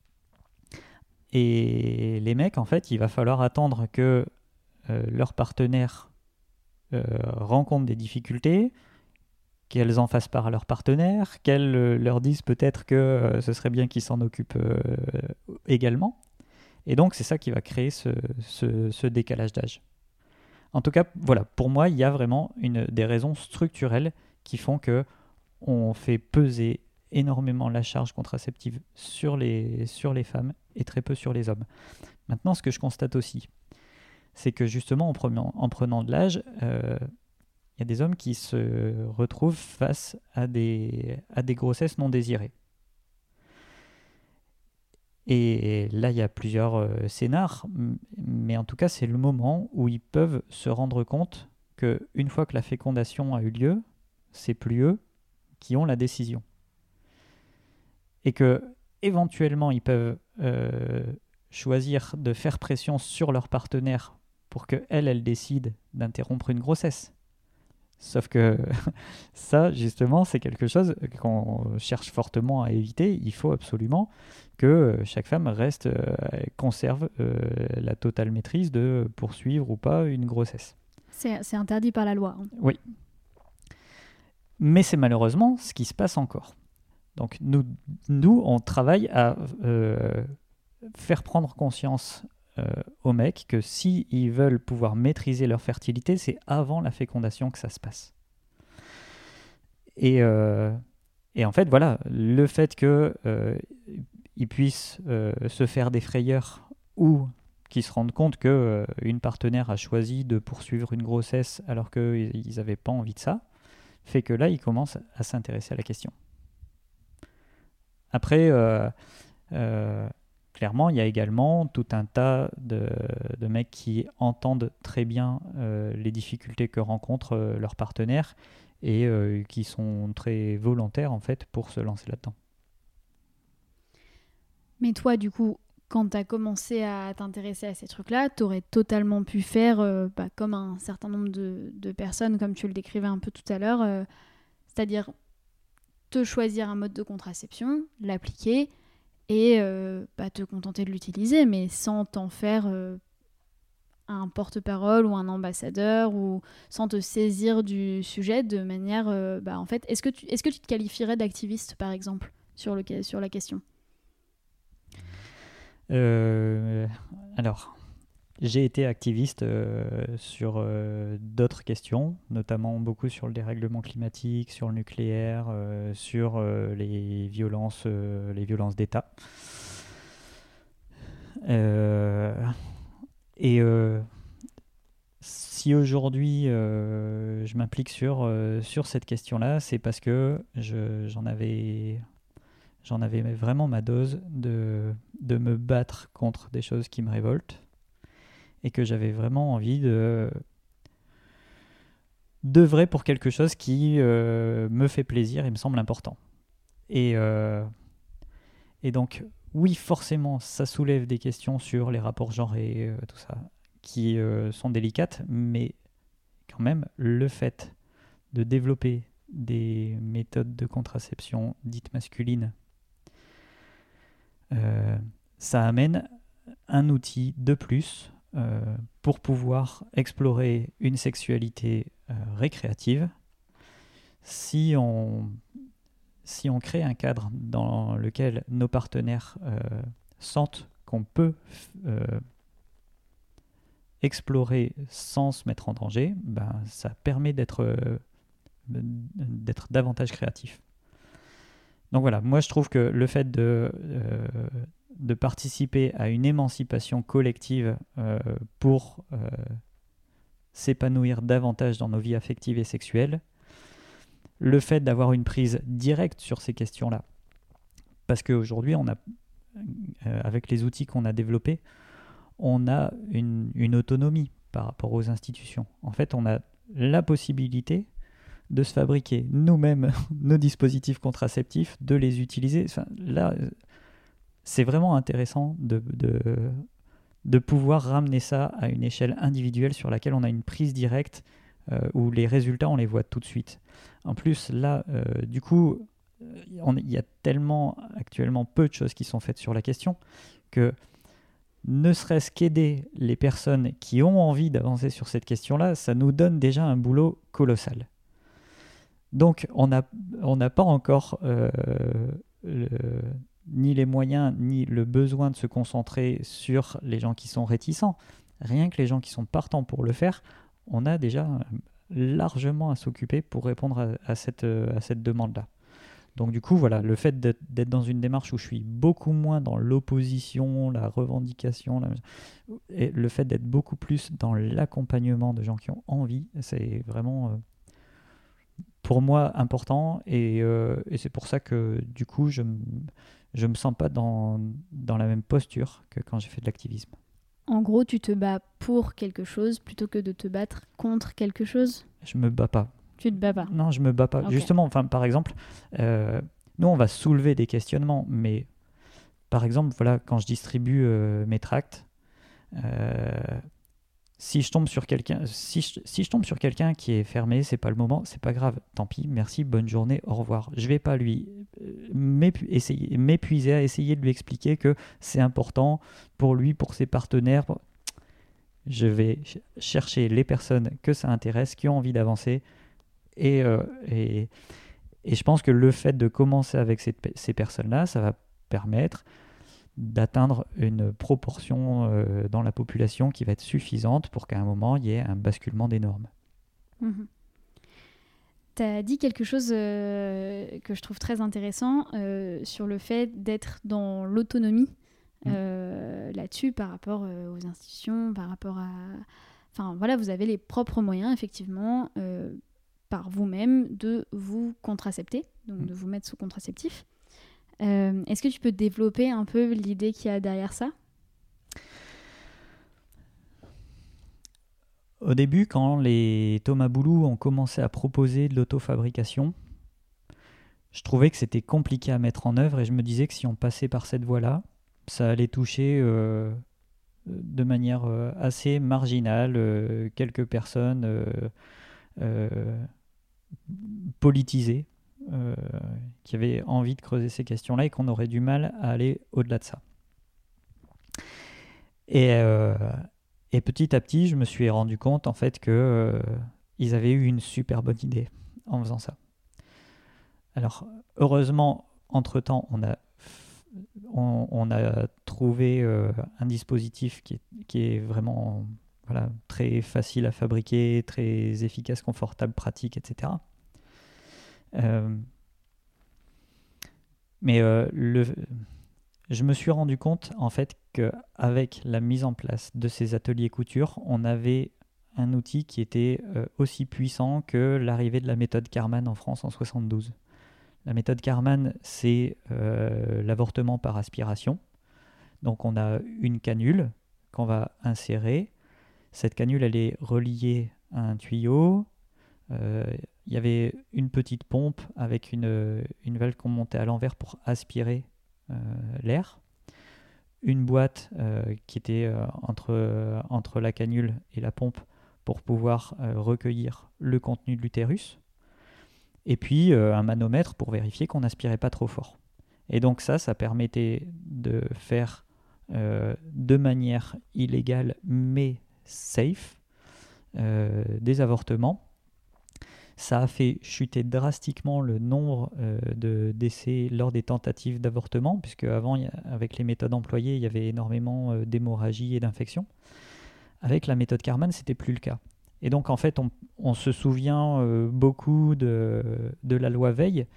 Et les mecs, en fait, il va falloir attendre que euh, leur partenaire euh, rencontre des difficultés, qu'elles en fassent part à leur partenaire, qu'elles euh, leur disent peut-être que euh, ce serait bien qu'ils s'en occupent euh, également. Et donc, c'est ça qui va créer ce, ce, ce décalage d'âge. En tout cas, voilà, pour moi, il y a vraiment une, des raisons structurelles qui font qu'on fait peser énormément la charge contraceptive sur les, sur les femmes et très peu sur les hommes. Maintenant, ce que je constate aussi, c'est que justement, en prenant, en prenant de l'âge, euh, il y a des hommes qui se retrouvent face à des, à des grossesses non désirées. Et là, il y a plusieurs euh, scénars, mais en tout cas, c'est le moment où ils peuvent se rendre compte qu'une fois que la fécondation a eu lieu, c'est plus eux qui ont la décision. Et que éventuellement, ils peuvent euh, choisir de faire pression sur leur partenaire pour qu'elle, elle décide d'interrompre une grossesse. Sauf que ça, justement, c'est quelque chose qu'on cherche fortement à éviter. Il faut absolument que chaque femme reste, euh, conserve euh, la totale maîtrise de poursuivre ou pas une grossesse. C'est, c'est interdit par la loi. Hein. Oui. Mais c'est malheureusement ce qui se passe encore. Donc nous, nous on travaille à euh, faire prendre conscience Euh, aux mecs que s'ils veulent pouvoir maîtriser leur fertilité, c'est avant la fécondation que ça se passe. Et, euh, et en fait, voilà, le fait qu'ils euh, puissent euh, se faire des frayeurs ou qu'ils se rendent compte qu'une euh, partenaire a choisi de poursuivre une grossesse alors qu'ils n'avaient pas envie de ça, fait que là, ils commencent à s'intéresser à la question. Après, euh, euh, clairement, il y a également tout un tas de, de mecs qui entendent très bien euh, les difficultés que rencontrent euh, leurs partenaires et euh, qui sont très volontaires en fait pour se lancer là-dedans. Mais toi, du coup, quand tu as commencé à t'intéresser à ces trucs-là, tu aurais totalement pu faire euh, bah, comme un certain nombre de, de personnes, comme tu le décrivais un peu tout à l'heure, euh, c'est-à-dire te choisir un mode de contraception, l'appliquer, et euh, bah, te contenter de l'utiliser, mais sans t'en faire euh, un porte-parole ou un ambassadeur, ou sans te saisir du sujet de manière... Euh, bah, en fait, est-ce que, tu, est-ce que tu te qualifierais d'activiste, par exemple, sur, le, sur la question ? euh, Alors, j'ai été activiste euh, sur euh, d'autres questions, notamment beaucoup sur le dérèglement climatique, sur le nucléaire, euh, sur euh, les violences, euh, les violences d'État. Euh, et euh, si aujourd'hui euh, je m'implique sur, euh, sur cette question-là, c'est parce que je, j'en avais, j'en avais vraiment ma dose de, de me battre contre des choses qui me révoltent. Et que j'avais vraiment envie de d'œuvrer pour quelque chose qui euh, me fait plaisir et me semble important. Et, euh, et donc, oui, forcément, ça soulève des questions sur les rapports genrés, euh, tout ça, qui euh, sont délicates, mais quand même, le fait de développer des méthodes de contraception dites masculines, euh, ça amène un outil de plus Euh, pour pouvoir explorer une sexualité euh, récréative. Si on, si on crée un cadre dans lequel nos partenaires euh, sentent qu'on peut euh, explorer sans se mettre en danger, ben, ça permet d'être, euh, d'être davantage créatif. Donc voilà, moi je trouve que le fait de... Euh, de participer à une émancipation collective euh, pour euh, s'épanouir davantage dans nos vies affectives et sexuelles, le fait d'avoir une prise directe sur ces questions-là, parce qu'aujourd'hui, on a, euh, avec les outils qu'on a développés, on a une, une autonomie par rapport aux institutions. En fait, on a la possibilité de se fabriquer nous-mêmes nos dispositifs contraceptifs, de les utiliser. Enfin, là, c'est vraiment intéressant de, de, de pouvoir ramener ça à une échelle individuelle sur laquelle on a une prise directe euh, où les résultats, on les voit tout de suite. En plus, là, euh, du coup, il y a tellement actuellement peu de choses qui sont faites sur la question que ne serait-ce qu'aider les personnes qui ont envie d'avancer sur cette question-là, ça nous donne déjà un boulot colossal. Donc, on n'a on n'a pas encore euh, le... ni les moyens, ni le besoin de se concentrer sur les gens qui sont réticents. Rien que les gens qui sont partants pour le faire, on a déjà largement à s'occuper pour répondre à, à, cette, à cette demande-là. Donc du coup, voilà, le fait d'être, d'être dans une démarche où je suis beaucoup moins dans l'opposition, la revendication, la... et le fait d'être beaucoup plus dans l'accompagnement de gens qui ont envie, c'est vraiment... Euh, pour moi important et, euh, et c'est pour ça que du coup je m- je me sens pas dans, dans la même posture que quand j'ai fait de l'activisme. En gros, tu te bats pour quelque chose plutôt que de te battre contre quelque chose ? Je me bats pas. Tu te bats pas ? Non, je me bats pas. Okay. Justement, enfin, par exemple, euh, nous on va soulever des questionnements, mais par exemple, voilà, quand je distribue euh, mes tracts, euh, Si je tombe sur quelqu'un, si je, si je tombe sur quelqu'un qui est fermé, c'est pas le moment, c'est pas grave. Tant pis, merci, bonne journée, au revoir. Je vais pas lui m'épu- essayer, m'épuiser à essayer de lui expliquer que c'est important pour lui, pour ses partenaires. Pour... Je vais ch- chercher les personnes que ça intéresse, qui ont envie d'avancer, et euh, et, et je pense que le fait de commencer avec ces, ces personnes-là, ça va permettre d'atteindre une proportion euh, dans la population qui va être suffisante pour qu'à un moment, il y ait un basculement des normes. Mmh. Tu as dit quelque chose euh, que je trouve très intéressant euh, sur le fait d'être dans l'autonomie euh, mmh. là-dessus par rapport euh, aux institutions, par rapport à... Enfin, voilà, vous avez les propres moyens, effectivement, euh, par vous-même, de vous contracepter, donc mmh. de vous mettre sous contraceptif. Euh, est-ce que tu peux développer un peu l'idée qu'il y a derrière ça ? Au début, quand les Thomas Boulou ont commencé à proposer de l'autofabrication, je trouvais que c'était compliqué à mettre en œuvre et je me disais que si on passait par cette voie-là, ça allait toucher euh, de manière euh, assez marginale euh, quelques personnes euh, euh, politisées. Euh, qui avaient envie de creuser ces questions-là et qu'on aurait du mal à aller au-delà de ça. Et, euh, et petit à petit, je me suis rendu compte en fait que euh, ils avaient eu une super bonne idée en faisant ça. Alors, heureusement, entre-temps, on a f- on, on a trouvé euh, un dispositif qui est, qui est vraiment voilà, très facile à fabriquer, très efficace, confortable, pratique, et cetera. Euh, mais euh, le, je me suis rendu compte en fait qu'avec la mise en place de ces ateliers couture, on avait un outil qui était euh, aussi puissant que l'arrivée de la méthode Karman en France en soixante-douze. La méthode Karman, c'est euh, l'avortement par aspiration. Donc on a une canule qu'on va insérer. Cette canule, elle est reliée à un tuyau. Euh, il y avait une petite pompe avec une, une valve qu'on montait à l'envers pour aspirer euh, l'air. Une boîte euh, qui était euh, entre, euh, entre la canule et la pompe pour pouvoir euh, recueillir le contenu de l'utérus. Et puis euh, un manomètre pour vérifier qu'on n'aspirait pas trop fort. Et donc ça, ça permettait de faire euh, de manière illégale mais safe euh, des avortements. Ça a fait chuter drastiquement le nombre euh, de décès lors des tentatives d'avortement, puisque avant, avec les méthodes employées, il y avait énormément euh, d'hémorragie et d'infections. Avec la méthode Karman, c'était plus le cas. Et donc, en fait, on, on se souvient euh, beaucoup de, de la loi Veil.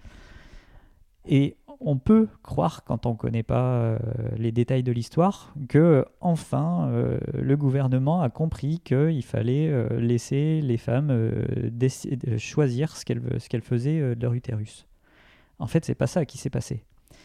Et on peut croire, quand on ne connaît pas euh, les détails de l'histoire, que enfin, euh, le gouvernement a compris qu'il fallait euh, laisser les femmes euh, déc- choisir ce qu'elles, ce qu'elles faisaient euh, de leur utérus. En fait, ce n'est pas ça qui s'est passé.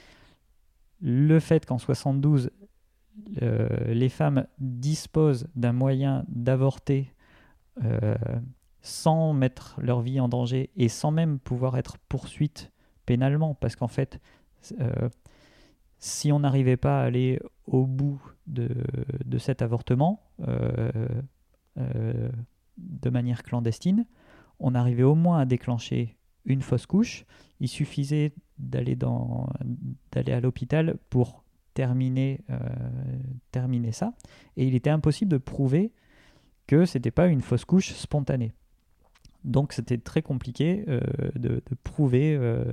Le fait qu'en soixante-douze, euh, les femmes disposent d'un moyen d'avorter Euh, sans mettre leur vie en danger et sans même pouvoir être poursuite pénalement, parce qu'en fait euh, si on n'arrivait pas à aller au bout de, de cet avortement euh, euh, de manière clandestine, on arrivait au moins à déclencher une fausse couche. Il suffisait d'aller, dans, d'aller à l'hôpital pour terminer, euh, terminer ça, et il était impossible de prouver que ce n'était pas une fausse couche spontanée. Donc c'était très compliqué euh, de, de prouver, euh,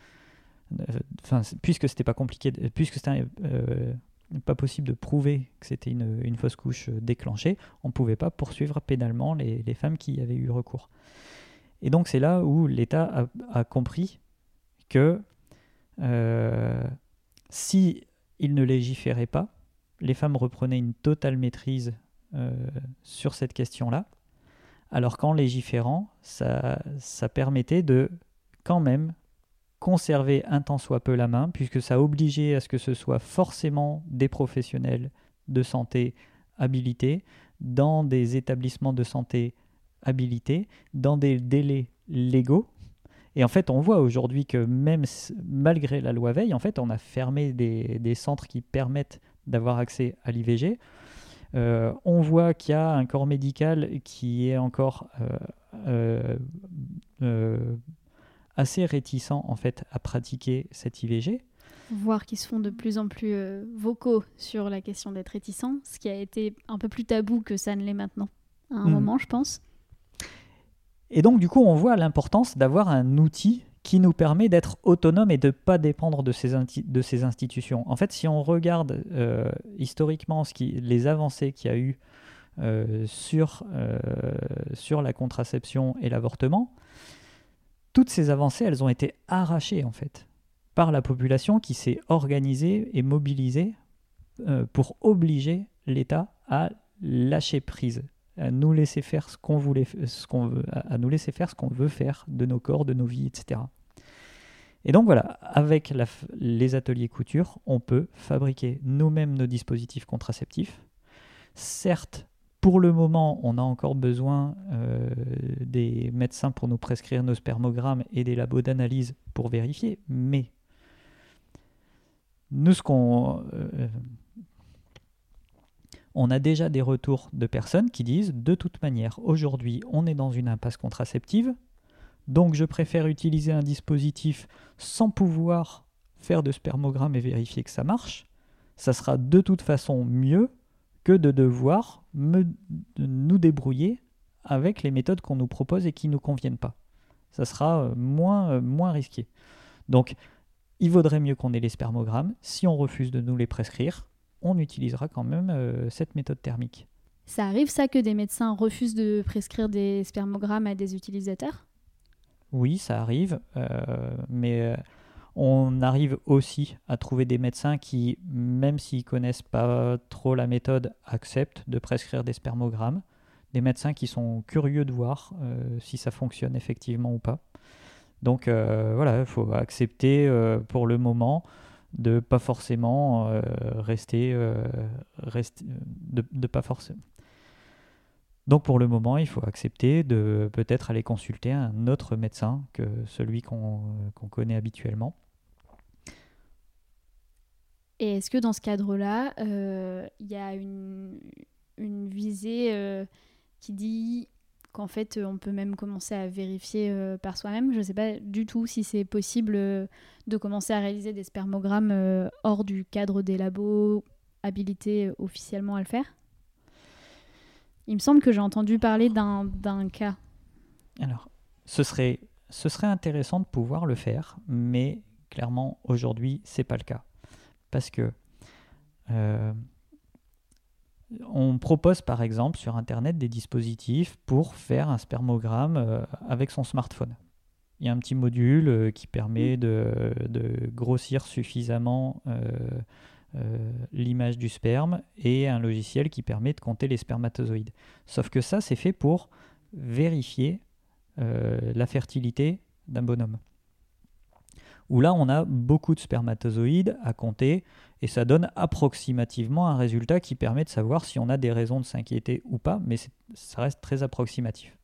euh, puisque c'était pas compliqué, puisque c'était euh, pas possible de prouver que c'était une, une fausse couche déclenchée, on ne pouvait pas poursuivre pénalement les, les femmes qui y avaient eu recours. Et donc c'est là où l'État a, a compris que euh, si il ne légiférait pas, les femmes reprenaient une totale maîtrise Euh, sur cette question-là, alors qu'en légiférant, ça, ça permettait de quand même conserver un tant soit peu la main, puisque ça obligeait à ce que ce soit forcément des professionnels de santé habilités, dans des établissements de santé habilités, dans des délais légaux. Et en fait, on voit aujourd'hui que même malgré la loi Veil, en fait, on a fermé des, des centres qui permettent d'avoir accès à l'I V G. Euh, on voit qu'il y a un corps médical qui est encore euh, euh, euh, assez réticent en fait à pratiquer cette I V G. Voir qu'ils se font de plus en plus euh, vocaux sur la question d'être réticents, ce qui a été un peu plus tabou que ça ne l'est maintenant, à un mmh. moment, je pense. Et donc, du coup, on voit l'importance d'avoir un outil qui nous permet d'être autonome et de ne pas dépendre de ces, inti- de ces institutions. En fait, si on regarde euh, historiquement ce qui, les avancées qu'il y a eu euh, sur, euh, sur la contraception et l'avortement, toutes ces avancées, elles ont été arrachées, en fait, par la population qui s'est organisée et mobilisée euh, pour obliger l'État à lâcher prise, à nous laisser faire ce qu'on voulait, ce qu'on veut, à nous laisser faire ce qu'on veut faire de nos corps, de nos vies, et cetera. Et donc voilà, avec la, les ateliers couture, on peut fabriquer nous-mêmes nos dispositifs contraceptifs. Certes, pour le moment, on a encore besoin euh, des médecins pour nous prescrire nos spermogrammes et des labos d'analyse pour vérifier, mais nous, ce qu'on... Euh, on a déjà des retours de personnes qui disent « De toute manière, aujourd'hui, on est dans une impasse contraceptive, donc je préfère utiliser un dispositif sans pouvoir faire de spermogramme et vérifier que ça marche. Ça sera de toute façon mieux que de devoir me, de nous débrouiller avec les méthodes qu'on nous propose et qui ne nous conviennent pas. Ça sera moins, moins risqué. » Donc, il vaudrait mieux qu'on ait les spermogrammes. Si on refuse de nous les prescrire, on utilisera quand même euh, cette méthode thermique. Ça arrive ça que des médecins refusent de prescrire des spermogrammes à des utilisateurs ? Oui, ça arrive, euh, mais euh, on arrive aussi à trouver des médecins qui, même s'ils ne connaissent pas trop la méthode, acceptent de prescrire des spermogrammes. Des médecins qui sont curieux de voir euh, si ça fonctionne effectivement ou pas. Donc euh, voilà, il faut accepter euh, pour le moment de pas forcément euh, rester, euh, rester de, de pas forcément. Donc pour le moment, il faut accepter de peut-être aller consulter un autre médecin que celui qu'on, qu'on connaît habituellement. Et est-ce que dans ce cadre-là, il euh, y a une, une visée euh, qui dit qu'en fait, on peut même commencer à vérifier euh, par soi-même ? Je ne sais pas du tout si c'est possible euh, de commencer à réaliser des spermogrammes euh, hors du cadre des labos habilités euh, officiellement à le faire ? Il me semble que j'ai entendu parler d'un, d'un cas. Alors, ce serait, ce serait intéressant de pouvoir le faire, mais clairement, aujourd'hui, ce n'est pas le cas. Parce que euh, on propose par exemple sur Internet des dispositifs pour faire un spermogramme euh, avec son smartphone. Il y a un petit module euh, qui permet de, de grossir suffisamment euh, euh, l'image du sperme et un logiciel qui permet de compter les spermatozoïdes. Sauf que ça, c'est fait pour vérifier euh, la fertilité d'un bonhomme. Où là, on a beaucoup de spermatozoïdes à compter et ça donne approximativement un résultat qui permet de savoir si on a des raisons de s'inquiéter ou pas, mais c'est, ça reste très approximatif.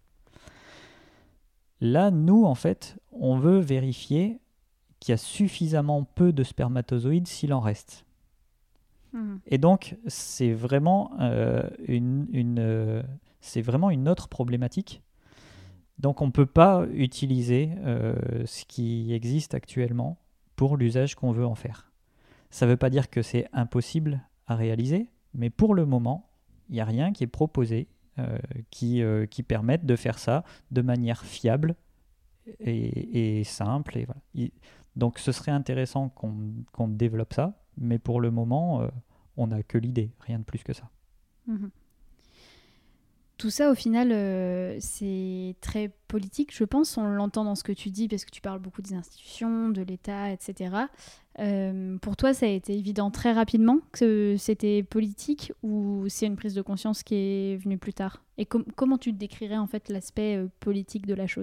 Là, nous, en fait, on veut vérifier qu'il y a suffisamment peu de spermatozoïdes s'il en reste. Mmh. Et donc, c'est vraiment, euh, une, une, euh, c'est vraiment une autre problématique. Donc on ne peut pas utiliser euh, ce qui existe actuellement pour l'usage qu'on veut en faire. Ça ne veut pas dire que c'est impossible à réaliser, mais pour le moment, il n'y a rien qui est proposé euh, qui, euh, qui permette de faire ça de manière fiable et, et simple. Et voilà. Il, donc ce serait intéressant qu'on, qu'on développe ça, mais pour le moment, euh, on n'a que l'idée, rien de plus que ça. Mmh. Tout ça, au final, euh, c'est très politique, je pense. On l'entend dans ce que tu dis, parce que tu parles beaucoup des institutions, de l'État, et cetera. Euh, pour toi, ça a été évident très rapidement que c'était politique, ou c'est une prise de conscience qui est venue plus tard ? Et com- comment tu décrirais en fait l'aspect euh, politique de la chose ?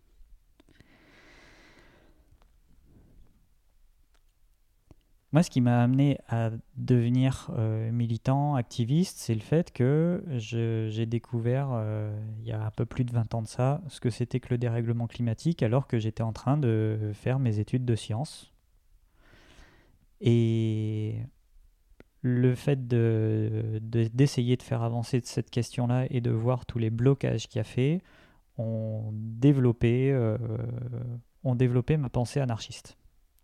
Moi, ce qui m'a amené à devenir euh, militant, activiste, c'est le fait que je, j'ai découvert, euh, il y a un peu plus de vingt ans de ça, ce que c'était que le dérèglement climatique, alors que j'étais en train de faire mes études de sciences. Et le fait de, de, d'essayer de faire avancer cette question-là et de voir tous les blocages qu'il y a fait, ont développé, euh, ont développé ma pensée anarchiste.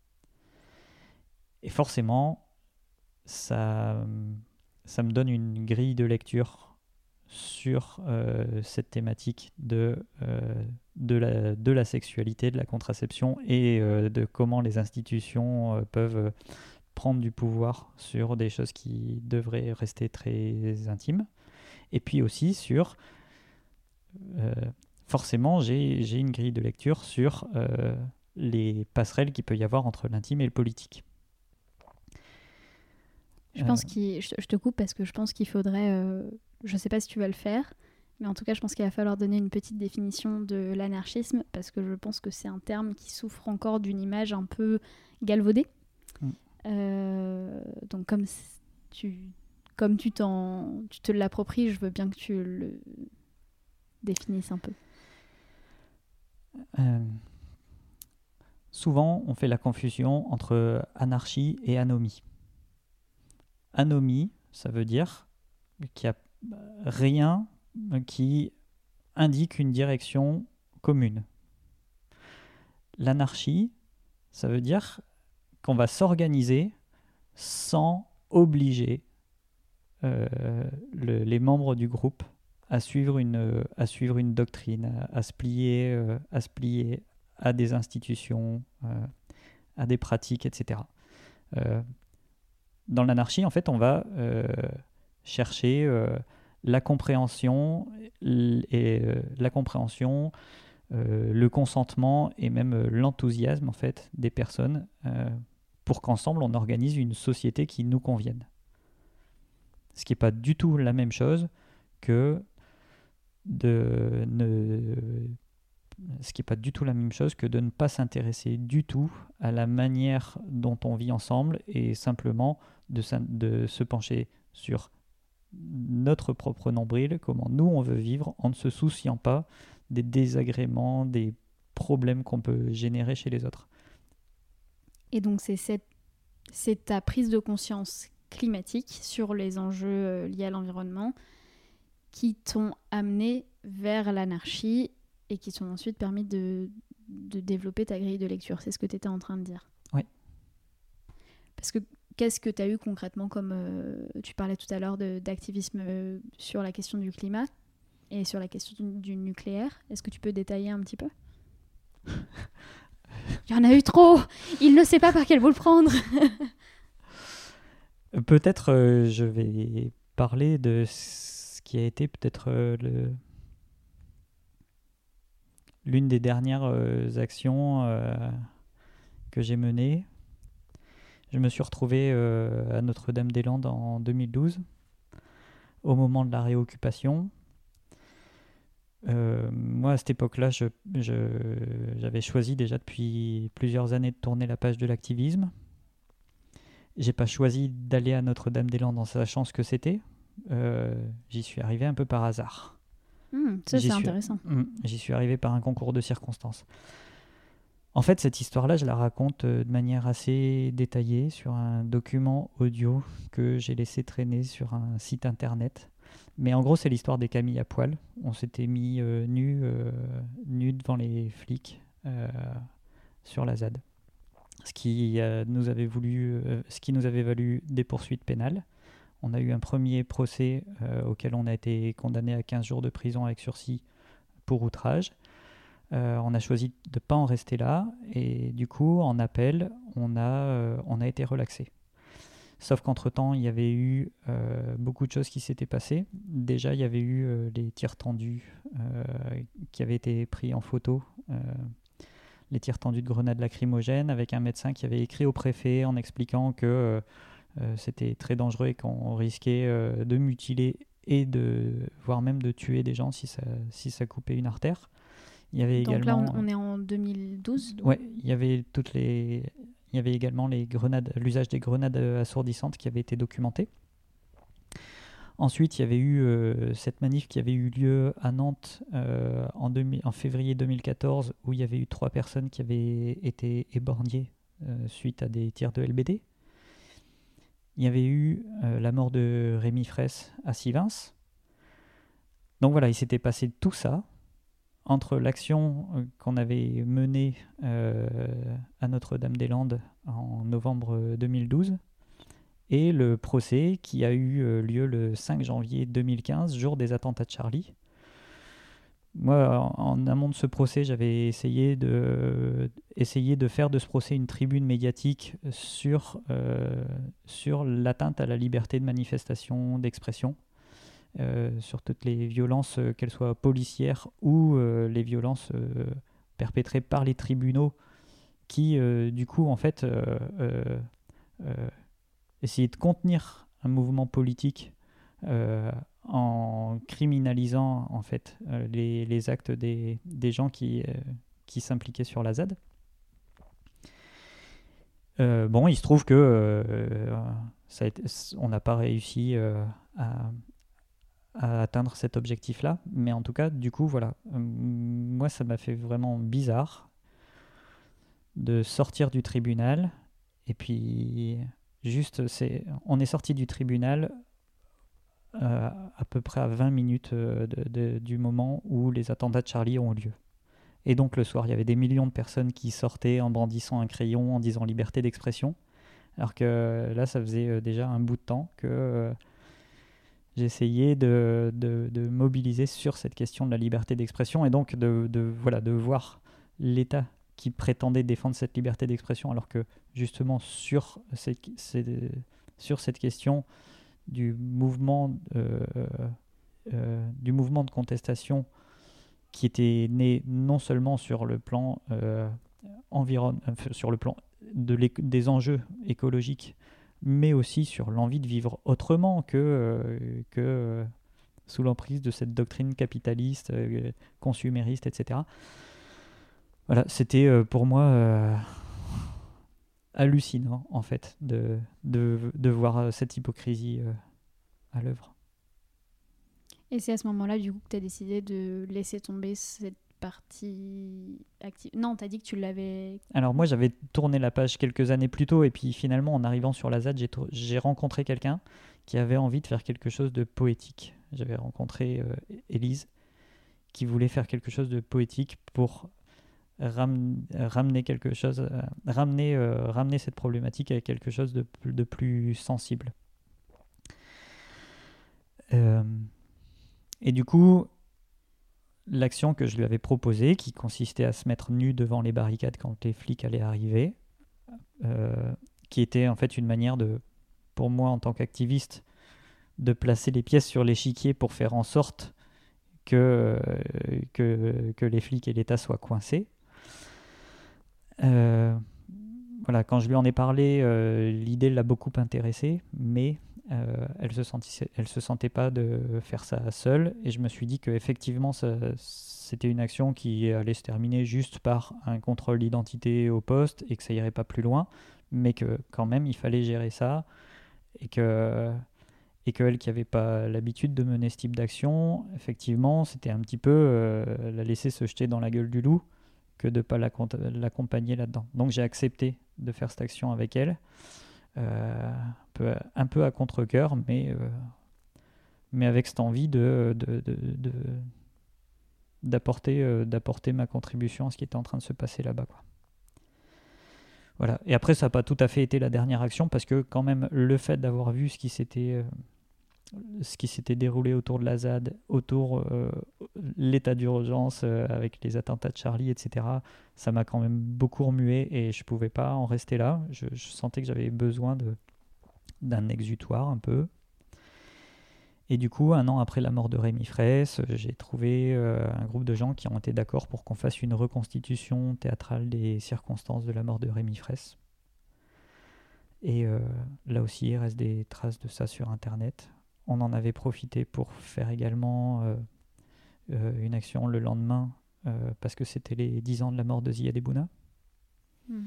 Et forcément, ça, ça me donne une grille de lecture sur euh, cette thématique de, euh, de, la, de la sexualité, de la contraception et euh, de comment les institutions euh, peuvent prendre du pouvoir sur des choses qui devraient rester très intimes. Et puis aussi sur... Euh, forcément, j'ai, j'ai une grille de lecture sur euh, les passerelles qu'il peut y avoir entre l'intime et le politique. Je pense qu'il, je te coupe parce que je pense qu'il faudrait, euh, je ne sais pas si tu vas le faire, mais en tout cas je pense qu'il va falloir donner une petite définition de l'anarchisme parce que je pense que c'est un terme qui souffre encore d'une image un peu galvaudée. Mm. Euh, donc comme tu, comme tu, t'en, tu te l'appropries, je veux bien que tu le définisses un peu. Euh, souvent on fait la confusion entre anarchie et anomie. Anomie, ça veut dire qu'il n'y a rien qui indique une direction commune. L'anarchie, ça veut dire qu'on va s'organiser sans obliger euh, le, les membres du groupe à suivre une, à suivre une doctrine, à, à, se plier, euh, à se plier à des institutions, euh, à des pratiques, et cetera. Euh, dans l'anarchie, en fait, on va euh, chercher euh, la compréhension, et, euh, la compréhension euh, le consentement et même euh, l'enthousiasme en fait, des personnes euh, pour qu'ensemble on organise une société qui nous convienne. Ce qui n'est pas du tout la même chose que de ne... ce qui n'est pas du tout la même chose que de ne pas s'intéresser du tout à la manière dont on vit ensemble et simplement de, de se pencher sur notre propre nombril, comment nous on veut vivre, en ne se souciant pas des désagréments, des problèmes qu'on peut générer chez les autres. Et donc c'est, cette, c'est ta prise de conscience climatique sur les enjeux liés à l'environnement qui t'ont amené vers l'anarchie et qui t'ont ensuite permis de, de développer ta grille de lecture. C'est ce que tu étais en train de dire. Oui. Parce que qu'est-ce que tu as eu concrètement comme... Euh, tu parlais tout à l'heure de, d'activisme euh, sur la question du climat et sur la question du, du nucléaire. Est-ce que tu peux détailler un petit peu ? Il y en a eu trop. Il ne sait pas par quel bout le prendre. Peut-être euh, je vais parler de ce qui a été peut-être euh, le... l'une des dernières euh, actions euh, que j'ai menées. Je me suis retrouvé euh, à Notre-Dame-des-Landes en deux mille douze, au moment de la réoccupation. Euh, moi, à cette époque-là, je, je, j'avais choisi déjà depuis plusieurs années de tourner la page de l'activisme. J'ai pas choisi d'aller à Notre-Dame-des-Landes en sachant ce que c'était. Euh, j'y suis arrivé un peu par hasard. Mmh, ça, j'y c'est suis, intéressant. mmh, j'y suis arrivé par un concours de circonstances. En fait, cette histoire-là, je la raconte de manière assez détaillée sur un document audio que j'ai laissé traîner sur un site internet. Mais en gros, c'est l'histoire des Camilles à poil. On s'était mis euh, nus euh, nus devant les flics euh, sur la Z A D. Ce qui, euh, nous avait voulu, euh, ce qui nous avait valu des poursuites pénales. On a eu un premier procès euh, auquel on a été condamné à quinze jours de prison avec sursis pour outrage. Euh, on a choisi de ne pas en rester là et du coup, en appel, on a, euh, on a été relaxé. Sauf qu'entre-temps, il y avait eu euh, beaucoup de choses qui s'étaient passées. Déjà, il y avait eu euh, les tirs tendus euh, qui avaient été pris en photo, euh, les tirs tendus de grenades lacrymogènes, avec un médecin qui avait écrit au préfet en expliquant que euh, euh, c'était très dangereux et qu'on risquait euh, de mutiler et de, voire même de tuer des gens si ça, si ça coupait une artère. Il y avait Donc également, là, on, on est en deux mille douze. Ouais, il y avait toutes les, il y avait également les grenades, l'usage des grenades assourdissantes qui avait été documenté. Ensuite, il y avait eu euh, cette manif qui avait eu lieu à Nantes euh, en, demi, en février deux mille quatorze, où il y avait eu trois personnes qui avaient été éborgnées euh, suite à des tirs de L B D. Il y avait eu euh, la mort de Rémi Fraisse à Sivens. Donc voilà, il s'était passé tout ça entre l'action qu'on avait menée euh, à Notre-Dame-des-Landes en novembre deux mille douze et le procès qui a eu lieu le cinq janvier deux mille quinze, jour des attentats de Charlie. Moi, en, en amont de ce procès, j'avais essayé de, essayé de faire de ce procès une tribune médiatique sur, euh, sur l'atteinte à la liberté de manifestation, d'expression. Euh, sur toutes les violences, euh, qu'elles soient policières ou euh, les violences euh, perpétrées par les tribunaux qui, euh, du coup, en fait, euh, euh, euh, essayaient de contenir un mouvement politique euh, en criminalisant, en fait, euh, les, les actes des, des gens qui, euh, qui s'impliquaient sur la Z A D. Euh, bon, il se trouve que euh, ça a été, on n'a pas réussi euh, à à atteindre cet objectif-là, mais en tout cas, du coup, voilà, euh, moi, ça m'a fait vraiment bizarre de sortir du tribunal, et puis, juste, c'est, on est sorti du tribunal euh, à peu près à vingt minutes de, de, du moment où les attentats de Charlie ont eu lieu. Et donc, le soir, il y avait des millions de personnes qui sortaient en brandissant un crayon, en disant « liberté d'expression », alors que là, ça faisait déjà un bout de temps que... Euh, j'essayais de, de, de mobiliser sur cette question de la liberté d'expression et donc de, de, voilà, de voir l'état qui prétendait défendre cette liberté d'expression, alors que justement sur cette, c'est, sur cette question du mouvement, euh, euh, du mouvement de contestation qui était né non seulement sur le plan euh, environ, euh, sur le plan de des enjeux écologiques, mais aussi sur l'envie de vivre autrement que, euh, que euh, sous l'emprise de cette doctrine capitaliste, euh, consumériste, et cetera. Voilà, c'était euh, pour moi euh, hallucinant, en fait, de, de, de voir euh, cette hypocrisie euh, à l'œuvre. Et c'est à ce moment-là, du coup, que tu as décidé de laisser tomber cette partie active. Non, tu as dit que tu l'avais... Alors moi, j'avais tourné la page quelques années plus tôt, et puis finalement, en arrivant sur la Z A D, j'ai, to- j'ai rencontré quelqu'un qui avait envie de faire quelque chose de poétique. J'avais rencontré euh, Élise, qui voulait faire quelque chose de poétique pour ram- ramener quelque chose, euh, ramener, euh, ramener cette problématique à quelque chose de, plus- de plus sensible. Euh, et du coup, l'action que je lui avais proposée, qui consistait à se mettre nu devant les barricades quand les flics allaient arriver, euh, qui était en fait une manière de, pour moi en tant qu'activiste, de placer les pièces sur l'échiquier pour faire en sorte que, euh, que, que les flics et l'État soient coincés. Euh, voilà, quand je lui en ai parlé, euh, l'idée l'a beaucoup intéressée, mais euh, elle se sentait, elle se sentait pas de faire ça seule, et je me suis dit que effectivement, ça, c'était une action qui allait se terminer juste par un contrôle d'identité au poste et que ça irait pas plus loin, mais que quand même il fallait gérer ça, et que et qu'elle qui n'avait pas l'habitude de mener ce type d'action, effectivement, c'était un petit peu euh, la laisser se jeter dans la gueule du loup que de ne pas l'accompagner là-dedans. Donc j'ai accepté de faire cette action avec elle, euh, un, peu, un peu à contre-cœur, mais, euh, mais avec cette envie de, de, de, de, d'apporter, euh, d'apporter ma contribution à ce qui était en train de se passer là-bas, quoi. Voilà. Et après, ça n'a pas tout à fait été la dernière action, parce que quand même, le fait d'avoir vu ce qui s'était, euh, ce qui s'était déroulé autour de la Z A D, autour euh, l'état d'urgence euh, avec les attentats de Charlie, et cetera, ça m'a quand même beaucoup remué et je ne pouvais pas en rester là. Je, je sentais que j'avais besoin de, d'un exutoire un peu. Et du coup, un an après la mort de Rémi Fraisse, j'ai trouvé euh, un groupe de gens qui ont été d'accord pour qu'on fasse une reconstitution théâtrale des circonstances de la mort de Rémi Fraisse. Et euh, là aussi, il reste des traces de ça sur Internet. On en avait profité pour faire également euh, euh, une action le lendemain, euh, parce que c'était les dix ans de la mort de Ziad Ebouna. Mmh.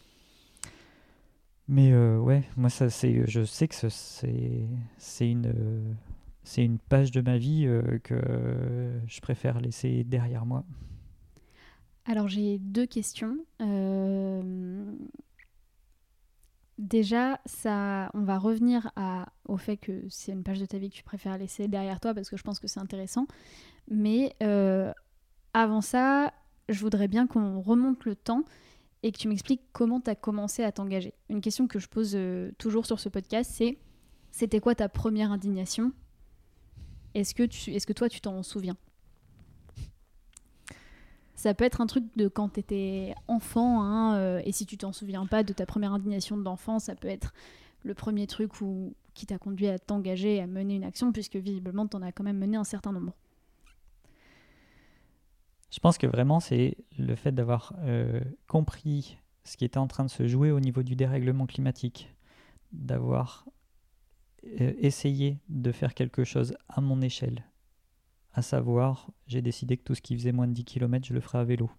Mais euh, ouais, moi, ça, c'est, je sais que ce, c'est, c'est une... Euh, C'est une page de ma vie euh, que je préfère laisser derrière moi. Alors j'ai deux questions. Euh... Déjà, ça, on va revenir à, au fait que c'est une page de ta vie que tu préfères laisser derrière toi parce que je pense que c'est intéressant. Mais euh, avant ça, je voudrais bien qu'on remonte le temps et que tu m'expliques comment tu as commencé à t'engager. Une question que je pose euh, toujours sur ce podcast, c'est c'était quoi ta première indignation ? Est-ce que, tu, est-ce que toi, tu t'en souviens ? Ça peut être un truc de quand tu étais enfant, hein, euh, et si tu t'en souviens pas de ta première indignation d'enfant, ça peut être le premier truc où, qui t'a conduit à t'engager, à mener une action, puisque visiblement, tu en as quand même mené un certain nombre. Je pense que vraiment, c'est le fait d'avoir euh, compris ce qui était en train de se jouer au niveau du dérèglement climatique, d'avoir Euh, essayer de faire quelque chose à mon échelle, à savoir, j'ai décidé que tout ce qui faisait moins de dix kilomètres, je le ferais à vélo.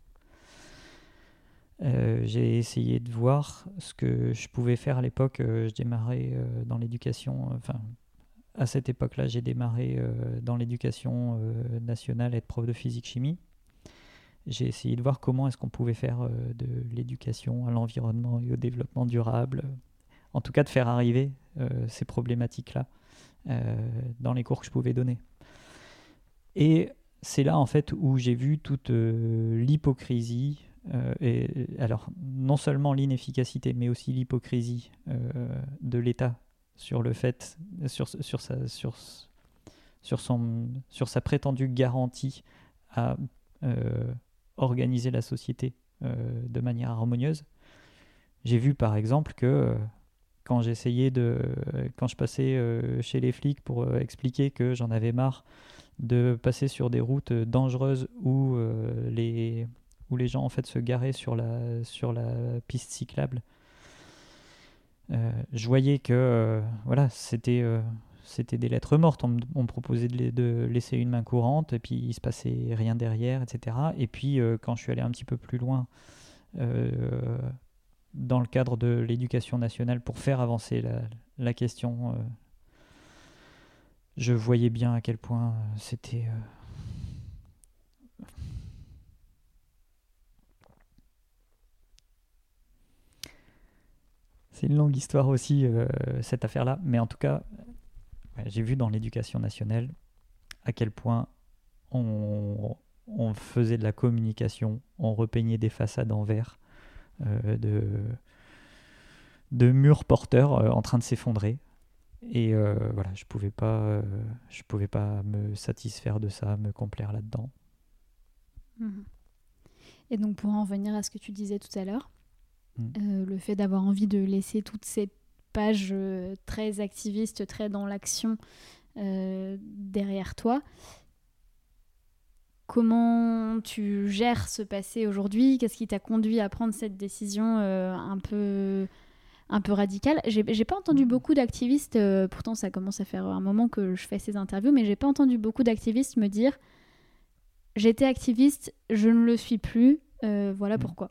Euh, j'ai essayé de voir ce que je pouvais faire à l'époque. Euh, je démarrais euh, dans l'éducation, enfin, à cette époque-là, j'ai démarré euh, dans l'éducation euh, nationale, être prof de physique-chimie. J'ai essayé de voir comment est-ce qu'on pouvait faire euh, de l'éducation à l'environnement et au développement durable, en tout cas de faire arriver euh, ces problématiques-là euh, dans les cours que je pouvais donner. Et c'est là en fait où j'ai vu toute euh, l'hypocrisie, euh, et alors non seulement l'inefficacité, mais aussi l'hypocrisie euh, de l'État sur le fait, sur, sur, sa, sur, sur, son, sur sa prétendue garantie à euh, organiser la société euh, de manière harmonieuse. J'ai vu par exemple que euh, quand j'essayais de, euh, quand je passais euh, chez les flics pour euh, expliquer que j'en avais marre de passer sur des routes dangereuses où euh, les où les gens en fait se garaient sur la sur la piste cyclable, euh, je voyais que euh, voilà, c'était euh, c'était des lettres mortes. On me, on me proposait de, de laisser une main courante et puis il se passait rien derrière, et cetera. Et puis euh, quand je suis allé un petit peu plus loin euh, dans le cadre de l'éducation nationale pour faire avancer la, la question, euh, je voyais bien à quel point c'était euh, c'est une longue histoire aussi, euh, cette affaire-là, mais en tout cas, ouais, j'ai vu dans l'éducation nationale à quel point on, on faisait de la communication, on repeignait des façades en verre, euh, de, de murs porteurs euh, en train de s'effondrer. Et euh, voilà, je pouvais pas, euh, je pouvais pas me satisfaire de ça, me complaire là-dedans. Mmh. Et donc pour en revenir à ce que tu disais tout à l'heure, mmh. euh, le fait d'avoir envie de laisser toutes ces pages euh, très activistes, très dans l'action euh, derrière toi, comment tu gères ce passé aujourd'hui ? Qu'est-ce qui t'a conduit à prendre cette décision euh, un peu... un peu radical. J'ai, j'ai pas entendu beaucoup d'activistes, euh, pourtant ça commence à faire un moment que je fais ces interviews, mais j'ai pas entendu beaucoup d'activistes me dire « J'étais activiste, je ne le suis plus, euh, voilà mmh. pourquoi ».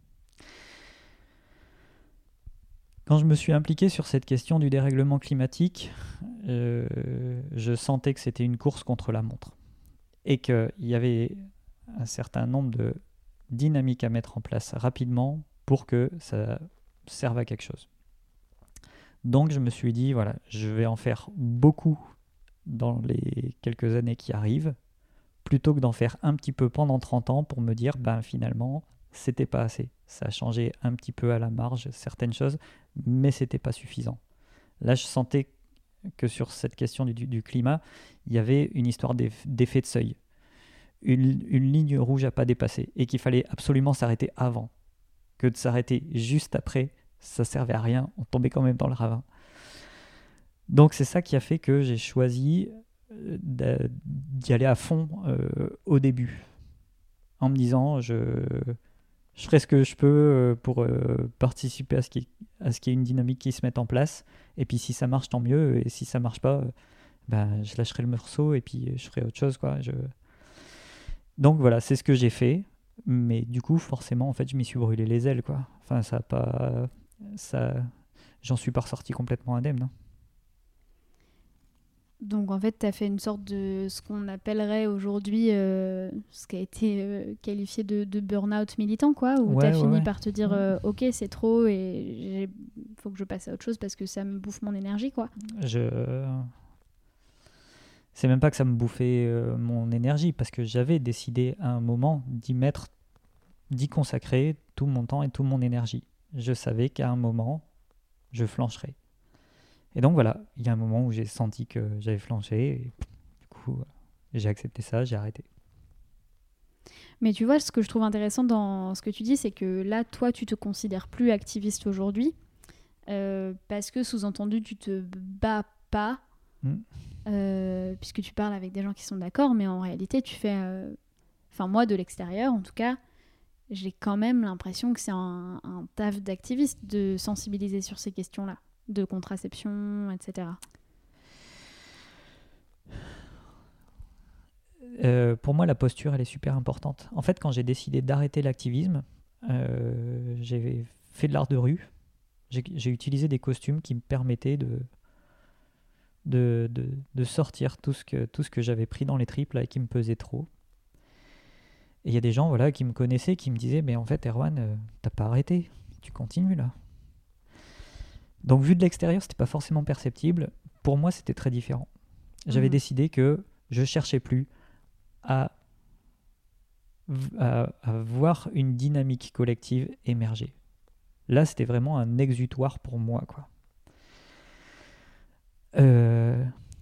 Quand je me suis impliqué sur cette question du dérèglement climatique, euh, je sentais que c'était une course contre la montre et qu'il y avait un certain nombre de dynamiques à mettre en place rapidement pour que ça serve à quelque chose. Donc je me suis dit, voilà, je vais en faire beaucoup dans les quelques années qui arrivent, plutôt que d'en faire un petit peu pendant trente ans pour me dire, ben finalement, c'était pas assez. Ça a changé un petit peu à la marge certaines choses, mais c'était pas suffisant. Là, je sentais que sur cette question du, du climat, il y avait une histoire d'effet de seuil, une, une ligne rouge à pas dépasser, et qu'il fallait absolument s'arrêter avant. Que de s'arrêter juste après, ça servait à rien, on tombait quand même dans le ravin. Donc c'est ça qui a fait que j'ai choisi d'y aller à fond euh, au début, en me disant je, je ferai ce que je peux pour euh, participer à ce qui à ce qu'il y ait une dynamique qui se mette en place, et puis si ça marche tant mieux, et si ça marche pas, ben, je lâcherai le morceau et puis je ferai autre chose, quoi. Je... Donc voilà, c'est ce que j'ai fait. Mais du coup, forcément, en fait, je m'y suis brûlé les ailes, quoi. Enfin, ça a pas... Ça... J'en suis pas ressorti complètement indemne. Hein. Donc, en fait, tu as fait une sorte de... ce qu'on appellerait aujourd'hui... Euh, ce qui a été euh, qualifié de, de burn-out militant, quoi. Où ouais, tu as ouais, fini ouais. par te dire, euh, OK, c'est trop et il faut que je passe à autre chose parce que ça me bouffe mon énergie, quoi. Je... C'est même pas que ça me bouffait euh, mon énergie, parce que j'avais décidé à un moment d'y mettre, d'y consacrer tout mon temps et toute mon énergie. Je savais qu'à un moment, je flancherais. Et donc voilà, il y a un moment où j'ai senti que j'avais flanché, et du coup, j'ai accepté ça, j'ai arrêté. Mais tu vois, ce que je trouve intéressant dans ce que tu dis, c'est que là, toi, tu te considères plus activiste aujourd'hui, euh, parce que, sous-entendu, tu te bats pas, mmh. Euh, puisque tu parles avec des gens qui sont d'accord, mais en réalité tu fais euh... enfin moi de l'extérieur en tout cas j'ai quand même l'impression que c'est un, un taf d'activiste de sensibiliser sur ces questions là de contraception, etc. Euh, pour moi la posture elle est super importante. En fait quand j'ai décidé d'arrêter l'activisme, euh, j'ai fait de l'art de rue, j'ai, j'ai utilisé des costumes qui me permettaient de De, de, de sortir tout ce, que, tout ce que j'avais pris dans les tripes là, et qui me pesait trop. Et il y a des gens voilà, qui me connaissaient, qui me disaient mais en fait Erwan, euh, t'as pas arrêté, tu continues là. Donc vu de l'extérieur, c'était pas forcément perceptible. Pour moi, c'était très différent. J'avais mmh. décidé que je cherchais plus à, à, à voir une dynamique collective émerger. Là, c'était vraiment un exutoire pour moi, quoi. Euh,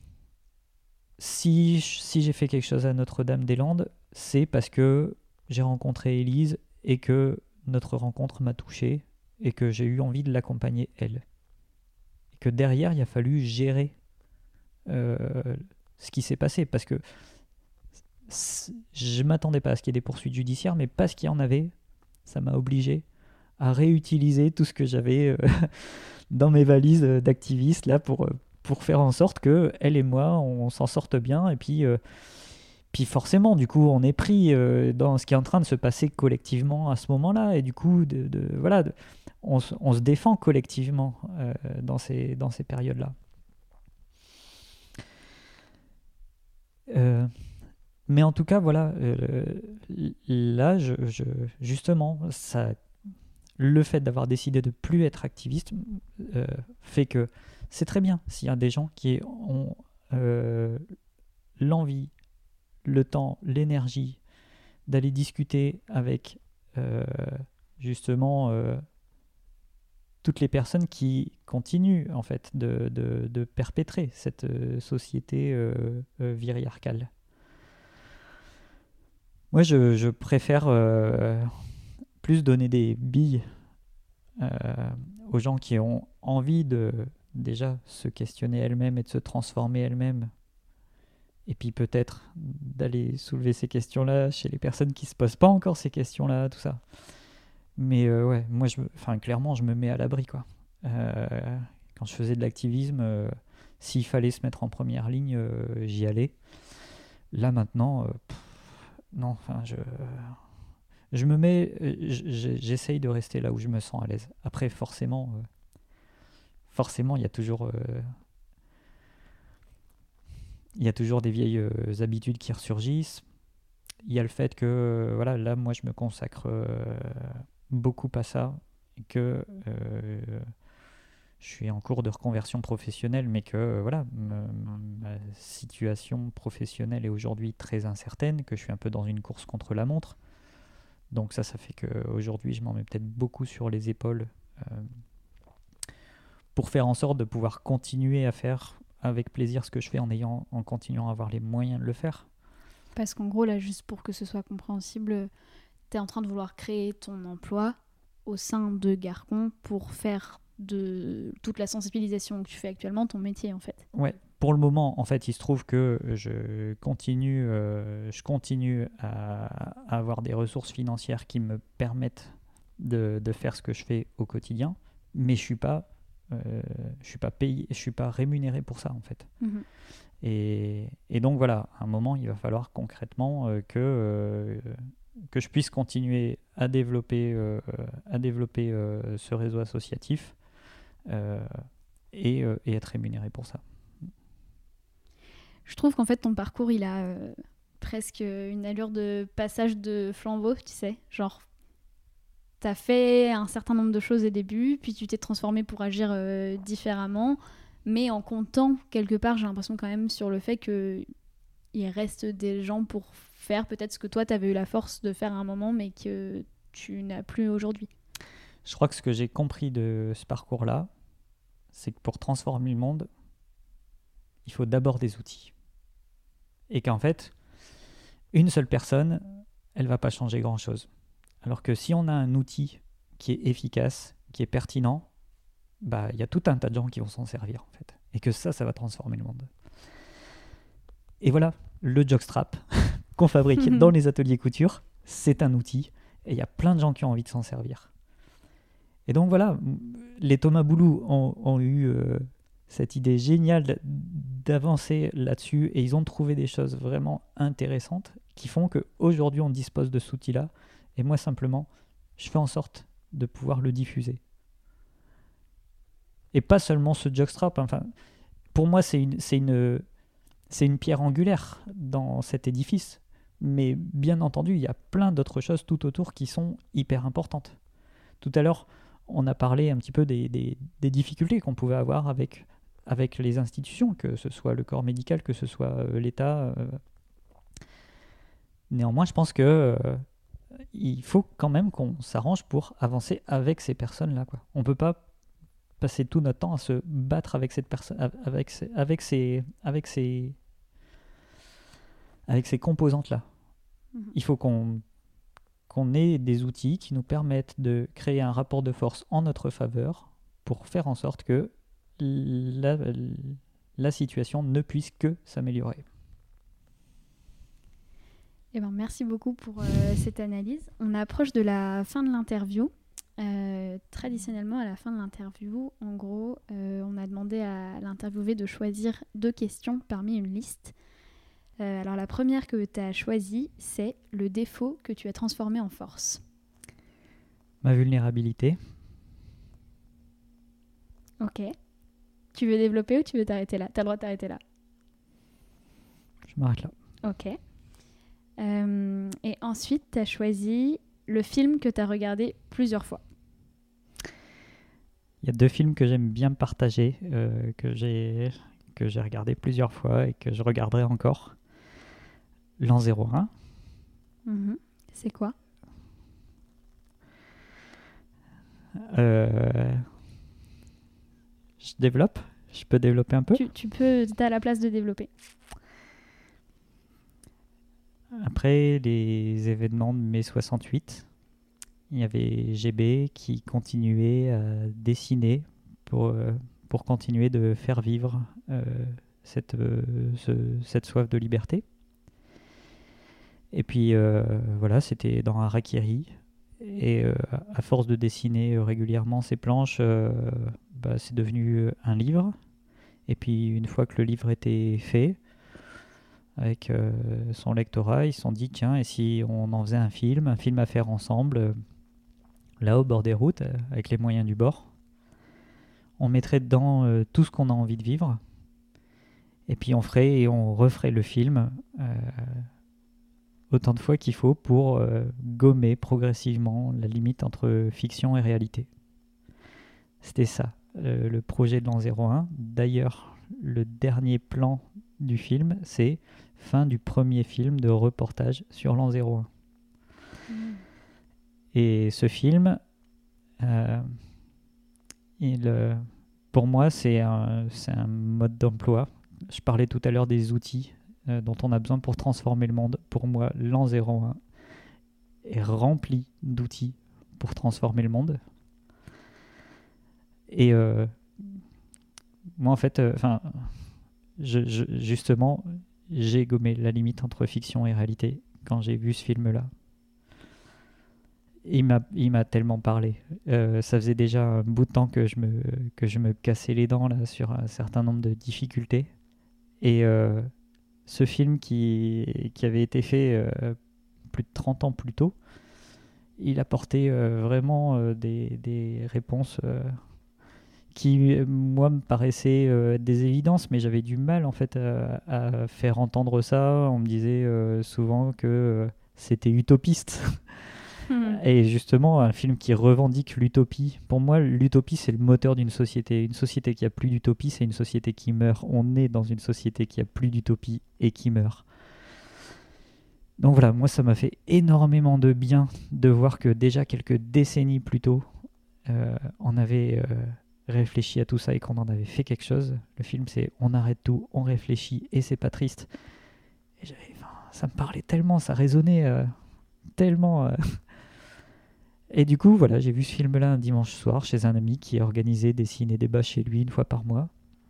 si, si j'ai fait quelque chose à Notre-Dame-des-Landes, c'est parce que j'ai rencontré Élise et que notre rencontre m'a touché et que j'ai eu envie de l'accompagner, elle. Et que derrière, il a fallu gérer euh, ce qui s'est passé. Parce que je ne m'attendais pas à ce qu'il y ait des poursuites judiciaires, mais parce qu'il y en avait, ça m'a obligé à réutiliser tout ce que j'avais euh, dans mes valises d'activistes là, pour, pour faire en sorte que elle et moi, on s'en sorte bien. Et puis... Euh, Puis forcément, du coup, on est pris euh, dans ce qui est en train de se passer collectivement à ce moment-là. Et du coup, de, de, voilà, de, on, on se défend collectivement euh, dans ces, dans ces périodes-là. Euh, mais en tout cas, voilà, euh, là, je, je, justement, ça, le fait d'avoir décidé de ne plus être activiste euh, fait que c'est très bien s'il y a des gens qui ont euh, l'envie, le temps, l'énergie d'aller discuter avec euh, justement euh, toutes les personnes qui continuent en fait de, de, de perpétrer cette euh, société euh, euh, viriarcale. Moi, je, je préfère euh, plus donner des billes euh, aux gens qui ont envie de déjà se questionner elles-mêmes et de se transformer elles-mêmes. Et puis peut-être d'aller soulever ces questions-là chez les personnes qui ne se posent pas encore ces questions-là, tout ça. Mais euh, ouais, moi, je, enfin, clairement, je me mets à l'abri, quoi. Euh, quand je faisais de l'activisme, euh, s'il fallait se mettre en première ligne, euh, j'y allais. Là, maintenant, euh, pff, non, enfin, je, je me mets, j'essaye de rester là où je me sens à l'aise. Après, forcément, euh, forcément, il y a toujours... Euh, Il y a toujours des vieilles euh, habitudes qui ressurgissent. Il y a le fait que, euh, voilà, là, moi, je me consacre euh, beaucoup à ça, et que euh, je suis en cours de reconversion professionnelle, mais que, euh, voilà, ma, ma situation professionnelle est aujourd'hui très incertaine, que je suis un peu dans une course contre la montre. Donc ça, ça fait qu'aujourd'hui, je m'en mets peut-être beaucoup sur les épaules euh, pour faire en sorte de pouvoir continuer à faire avec plaisir ce que je fais en, ayant, en continuant à avoir les moyens de le faire. Parce qu'en gros, là, juste pour que ce soit compréhensible, tu es en train de vouloir créer ton emploi au sein de Garcon pour faire de toute la sensibilisation que tu fais actuellement ton métier, en fait. Ouais, pour le moment, en fait, il se trouve que je continue, euh, je continue à, à avoir des ressources financières qui me permettent de, de faire ce que je fais au quotidien, mais je suis pas Euh, je suis pas payé, je suis pas rémunéré pour ça en fait. Mmh. Et, et donc voilà, à un moment, il va falloir concrètement euh, que euh, que je puisse continuer à développer euh, à développer euh, ce réseau associatif euh, et, euh, et être rémunéré pour ça. Je trouve qu'en fait ton parcours il a euh, presque une allure de passage de flambeau, tu sais, genre t'as fait un certain nombre de choses au début, puis tu t'es transformé pour agir euh, différemment, mais en comptant quelque part, j'ai l'impression quand même sur le fait qu'il reste des gens pour faire peut-être ce que toi t'avais eu la force de faire à un moment, mais que tu n'as plus aujourd'hui. Je crois que ce que j'ai compris de ce parcours-là, c'est que pour transformer le monde, il faut d'abord des outils. Et qu'en fait, une seule personne, elle va pas changer grand-chose. Alors que si on a un outil qui est efficace, qui est pertinent, bah, y a tout un tas de gens qui vont s'en servir en fait. Et que ça, ça va transformer le monde. Et voilà, le jockstrap qu'on fabrique dans les ateliers couture, c'est un outil. Et il y a plein de gens qui ont envie de s'en servir. Et donc voilà, les Thomas Boulou ont, ont eu euh, cette idée géniale d'avancer là-dessus. Et ils ont trouvé des choses vraiment intéressantes qui font qu'aujourd'hui, on dispose de cet outil-là. Et moi, simplement, je fais en sorte de pouvoir le diffuser. Et pas seulement ce jockstrap. Enfin, pour moi, c'est une, c'est une, c'est une pierre angulaire dans cet édifice. Mais bien entendu, il y a plein d'autres choses tout autour qui sont hyper importantes. Tout à l'heure, on a parlé un petit peu des, des, des difficultés qu'on pouvait avoir avec, avec les institutions, que ce soit le corps médical, que ce soit euh, l'État. Euh. Néanmoins, je pense que... Euh, il faut quand même qu'on s'arrange pour avancer avec ces personnes-là, quoi. On ne peut pas passer tout notre temps à se battre avec cette personne, avec ces, avec ces, avec ces, avec ces composantes-là. Mmh. Il faut qu'on, qu'on ait des outils qui nous permettent de créer un rapport de force en notre faveur pour faire en sorte que la, la situation ne puisse que s'améliorer. Eh ben, merci beaucoup pour euh, cette analyse. On approche de la fin de l'interview. Euh, traditionnellement, à la fin de l'interview, en gros, euh, on a demandé à l'interviewé de choisir deux questions parmi une liste. Euh, alors la première que tu as choisie, c'est le défaut que tu as transformé en force. Ma vulnérabilité. Ok. Tu veux développer ou tu veux t'arrêter là ? Tu as le droit de t'arrêter là. Je m'arrête là. Ok. Euh, et ensuite, tu as choisi le film que tu as regardé plusieurs fois. Il y a deux films que j'aime bien partager, euh, que j'ai, que j'ai regardé plusieurs fois et que je regarderai encore. L'an zéro un. Mmh. C'est quoi ? euh, Je développe ? Je peux développer un peu ? Tu, tu peux, t'as la place de développer. Après les événements de mai soixante-huit, il y avait G B qui continuait à dessiner pour, euh, pour continuer de faire vivre euh, cette, euh, ce, cette soif de liberté. Et puis euh, voilà, c'était dans Harakiri. Et euh, à force de dessiner régulièrement ces planches, euh, bah, c'est devenu un livre. Et puis une fois que le livre était fait, avec euh, son lectorat, ils se sont dit tiens, et si on en faisait un film, un film à faire ensemble, euh, là au bord des routes, euh, avec les moyens du bord. On mettrait dedans euh, tout ce qu'on a envie de vivre, et puis on ferait et on referait le film euh, autant de fois qu'il faut pour euh, gommer progressivement la limite entre fiction et réalité. C'était ça, euh, le projet de l'an zéro un. D'ailleurs, le dernier plan du film, c'est fin du premier film de reportage sur l'an zéro un. Mmh. Et ce film, euh, il, euh, pour moi, c'est un, c'est un mode d'emploi. Je parlais tout à l'heure des outils euh, dont on a besoin pour transformer le monde. Pour moi, l'an zéro un est rempli d'outils pour transformer le monde. Et euh, moi, en fait, enfin, euh, je, je, justement, j'ai gommé la limite entre fiction et réalité quand j'ai vu ce film-là. Il m'a, il m'a tellement parlé. Euh, ça faisait déjà un bout de temps que je me, que je me cassais les dents là, sur un certain nombre de difficultés. Et euh, ce film qui, qui avait été fait euh, plus de trente ans plus tôt, il apportait euh, vraiment euh, des, des réponses euh, qui, moi, me paraissaient euh, des évidences, mais j'avais du mal en fait à, à faire entendre ça. On me disait euh, souvent que euh, c'était utopiste. Mmh. Et justement, un film qui revendique l'utopie. Pour moi, l'utopie, c'est le moteur d'une société. Une société qui a plus d'utopie, c'est une société qui meurt. On est dans une société qui a plus d'utopie et qui meurt. Donc voilà, moi, ça m'a fait énormément de bien de voir que déjà quelques décennies plus tôt, euh, on avait euh, réfléchi à tout ça et qu'on en avait fait quelque chose. Le film, c'est on arrête tout, on réfléchit et c'est pas triste. Et j'avais, enfin, ça me parlait tellement, ça résonnait euh, tellement... Euh, Et du coup, voilà, j'ai vu ce film-là un dimanche soir chez un ami qui organisait des ciné-débats chez lui une fois par mois.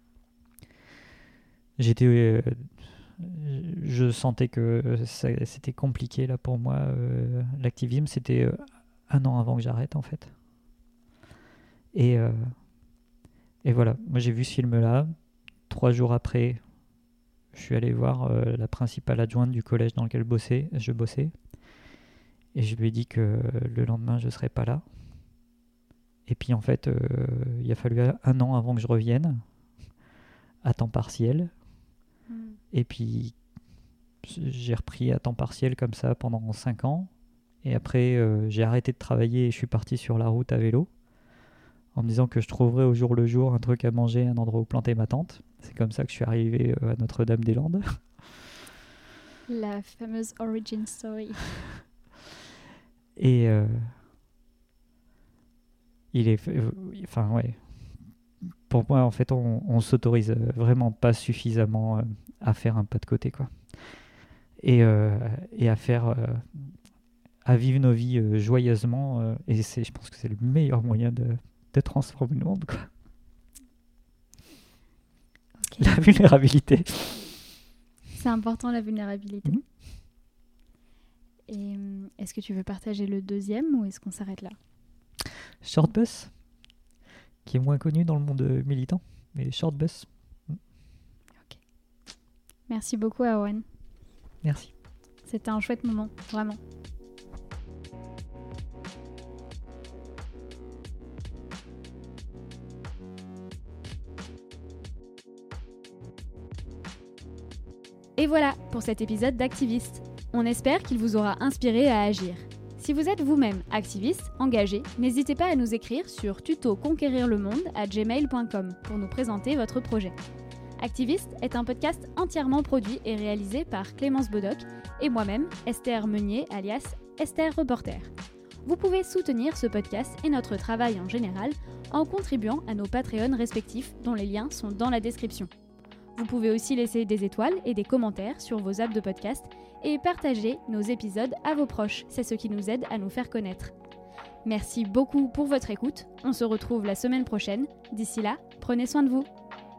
J'étais, euh, je sentais que ça, c'était compliqué là pour moi. Euh, l'activisme, c'était euh, un an avant que j'arrête en fait. Et, euh, et voilà, moi j'ai vu ce film-là. Trois jours après, je suis allé voir euh, la principale adjointe du collège dans lequel je bossais. Je bossais. Et je lui ai dit que le lendemain, je ne serais pas là. Et puis en fait, euh, il a fallu un an avant que je revienne, à temps partiel. Mmh. Et puis, j'ai repris à temps partiel comme ça pendant cinq ans. Et après, euh, j'ai arrêté de travailler et je suis parti sur la route à vélo, en me disant que je trouverais au jour le jour un truc à manger, un endroit où planter ma tente. C'est comme ça que je suis arrivé à Notre-Dame-des-Landes. La fameuse origin story. Et euh, il est, euh, enfin ouais, pour moi en fait on, on s'autorise vraiment pas suffisamment euh, à faire un pas de côté quoi, et euh, et à faire, euh, à vivre nos vies euh, joyeusement. Euh, et c'est, je pense que c'est le meilleur moyen de, de transformer le monde, quoi. Okay. La vulnérabilité. C'est important, la vulnérabilité. Mmh. Et est-ce que tu veux partager le deuxième ou est-ce qu'on s'arrête là? Shortbus, qui est moins connu dans le monde militant, mais Shortbus. Ok. Merci beaucoup, Awen. Merci. C'était un chouette moment, vraiment. Et voilà pour cet épisode d'Activiste. On espère qu'il vous aura inspiré à agir. Si vous êtes vous-même activiste, engagé, n'hésitez pas à nous écrire sur tuto conquérir le monde arobase gmail point com pour nous présenter votre projet. Activiste est un podcast entièrement produit et réalisé par Clémence Bodoc et moi-même, Esther Meunier, alias Esther Reporter. Vous pouvez soutenir ce podcast et notre travail en général en contribuant à nos Patreons respectifs dont les liens sont dans la description. Vous pouvez aussi laisser des étoiles et des commentaires sur vos apps de podcast et partager nos épisodes à vos proches, c'est ce qui nous aide à nous faire connaître. Merci beaucoup pour votre écoute, on se retrouve la semaine prochaine. D'ici là, prenez soin de vous.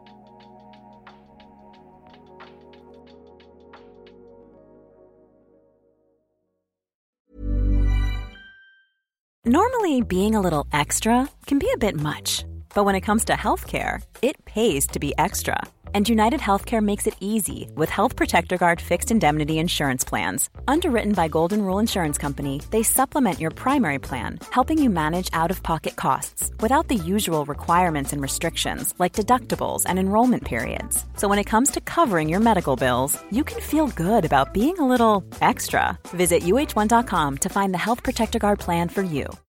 Normally, being a little extra can be a bit much, but when it comes to healthcare, it pays to be extra. And United Healthcare makes it easy with Health Protector Guard fixed indemnity insurance plans. Underwritten by Golden Rule Insurance Company, they supplement your primary plan, helping you manage out-of-pocket costs without the usual requirements and restrictions like deductibles and enrollment periods. So when it comes to covering your medical bills, you can feel good about being a little extra. Visit U H one dot com to find the Health Protector Guard plan for you.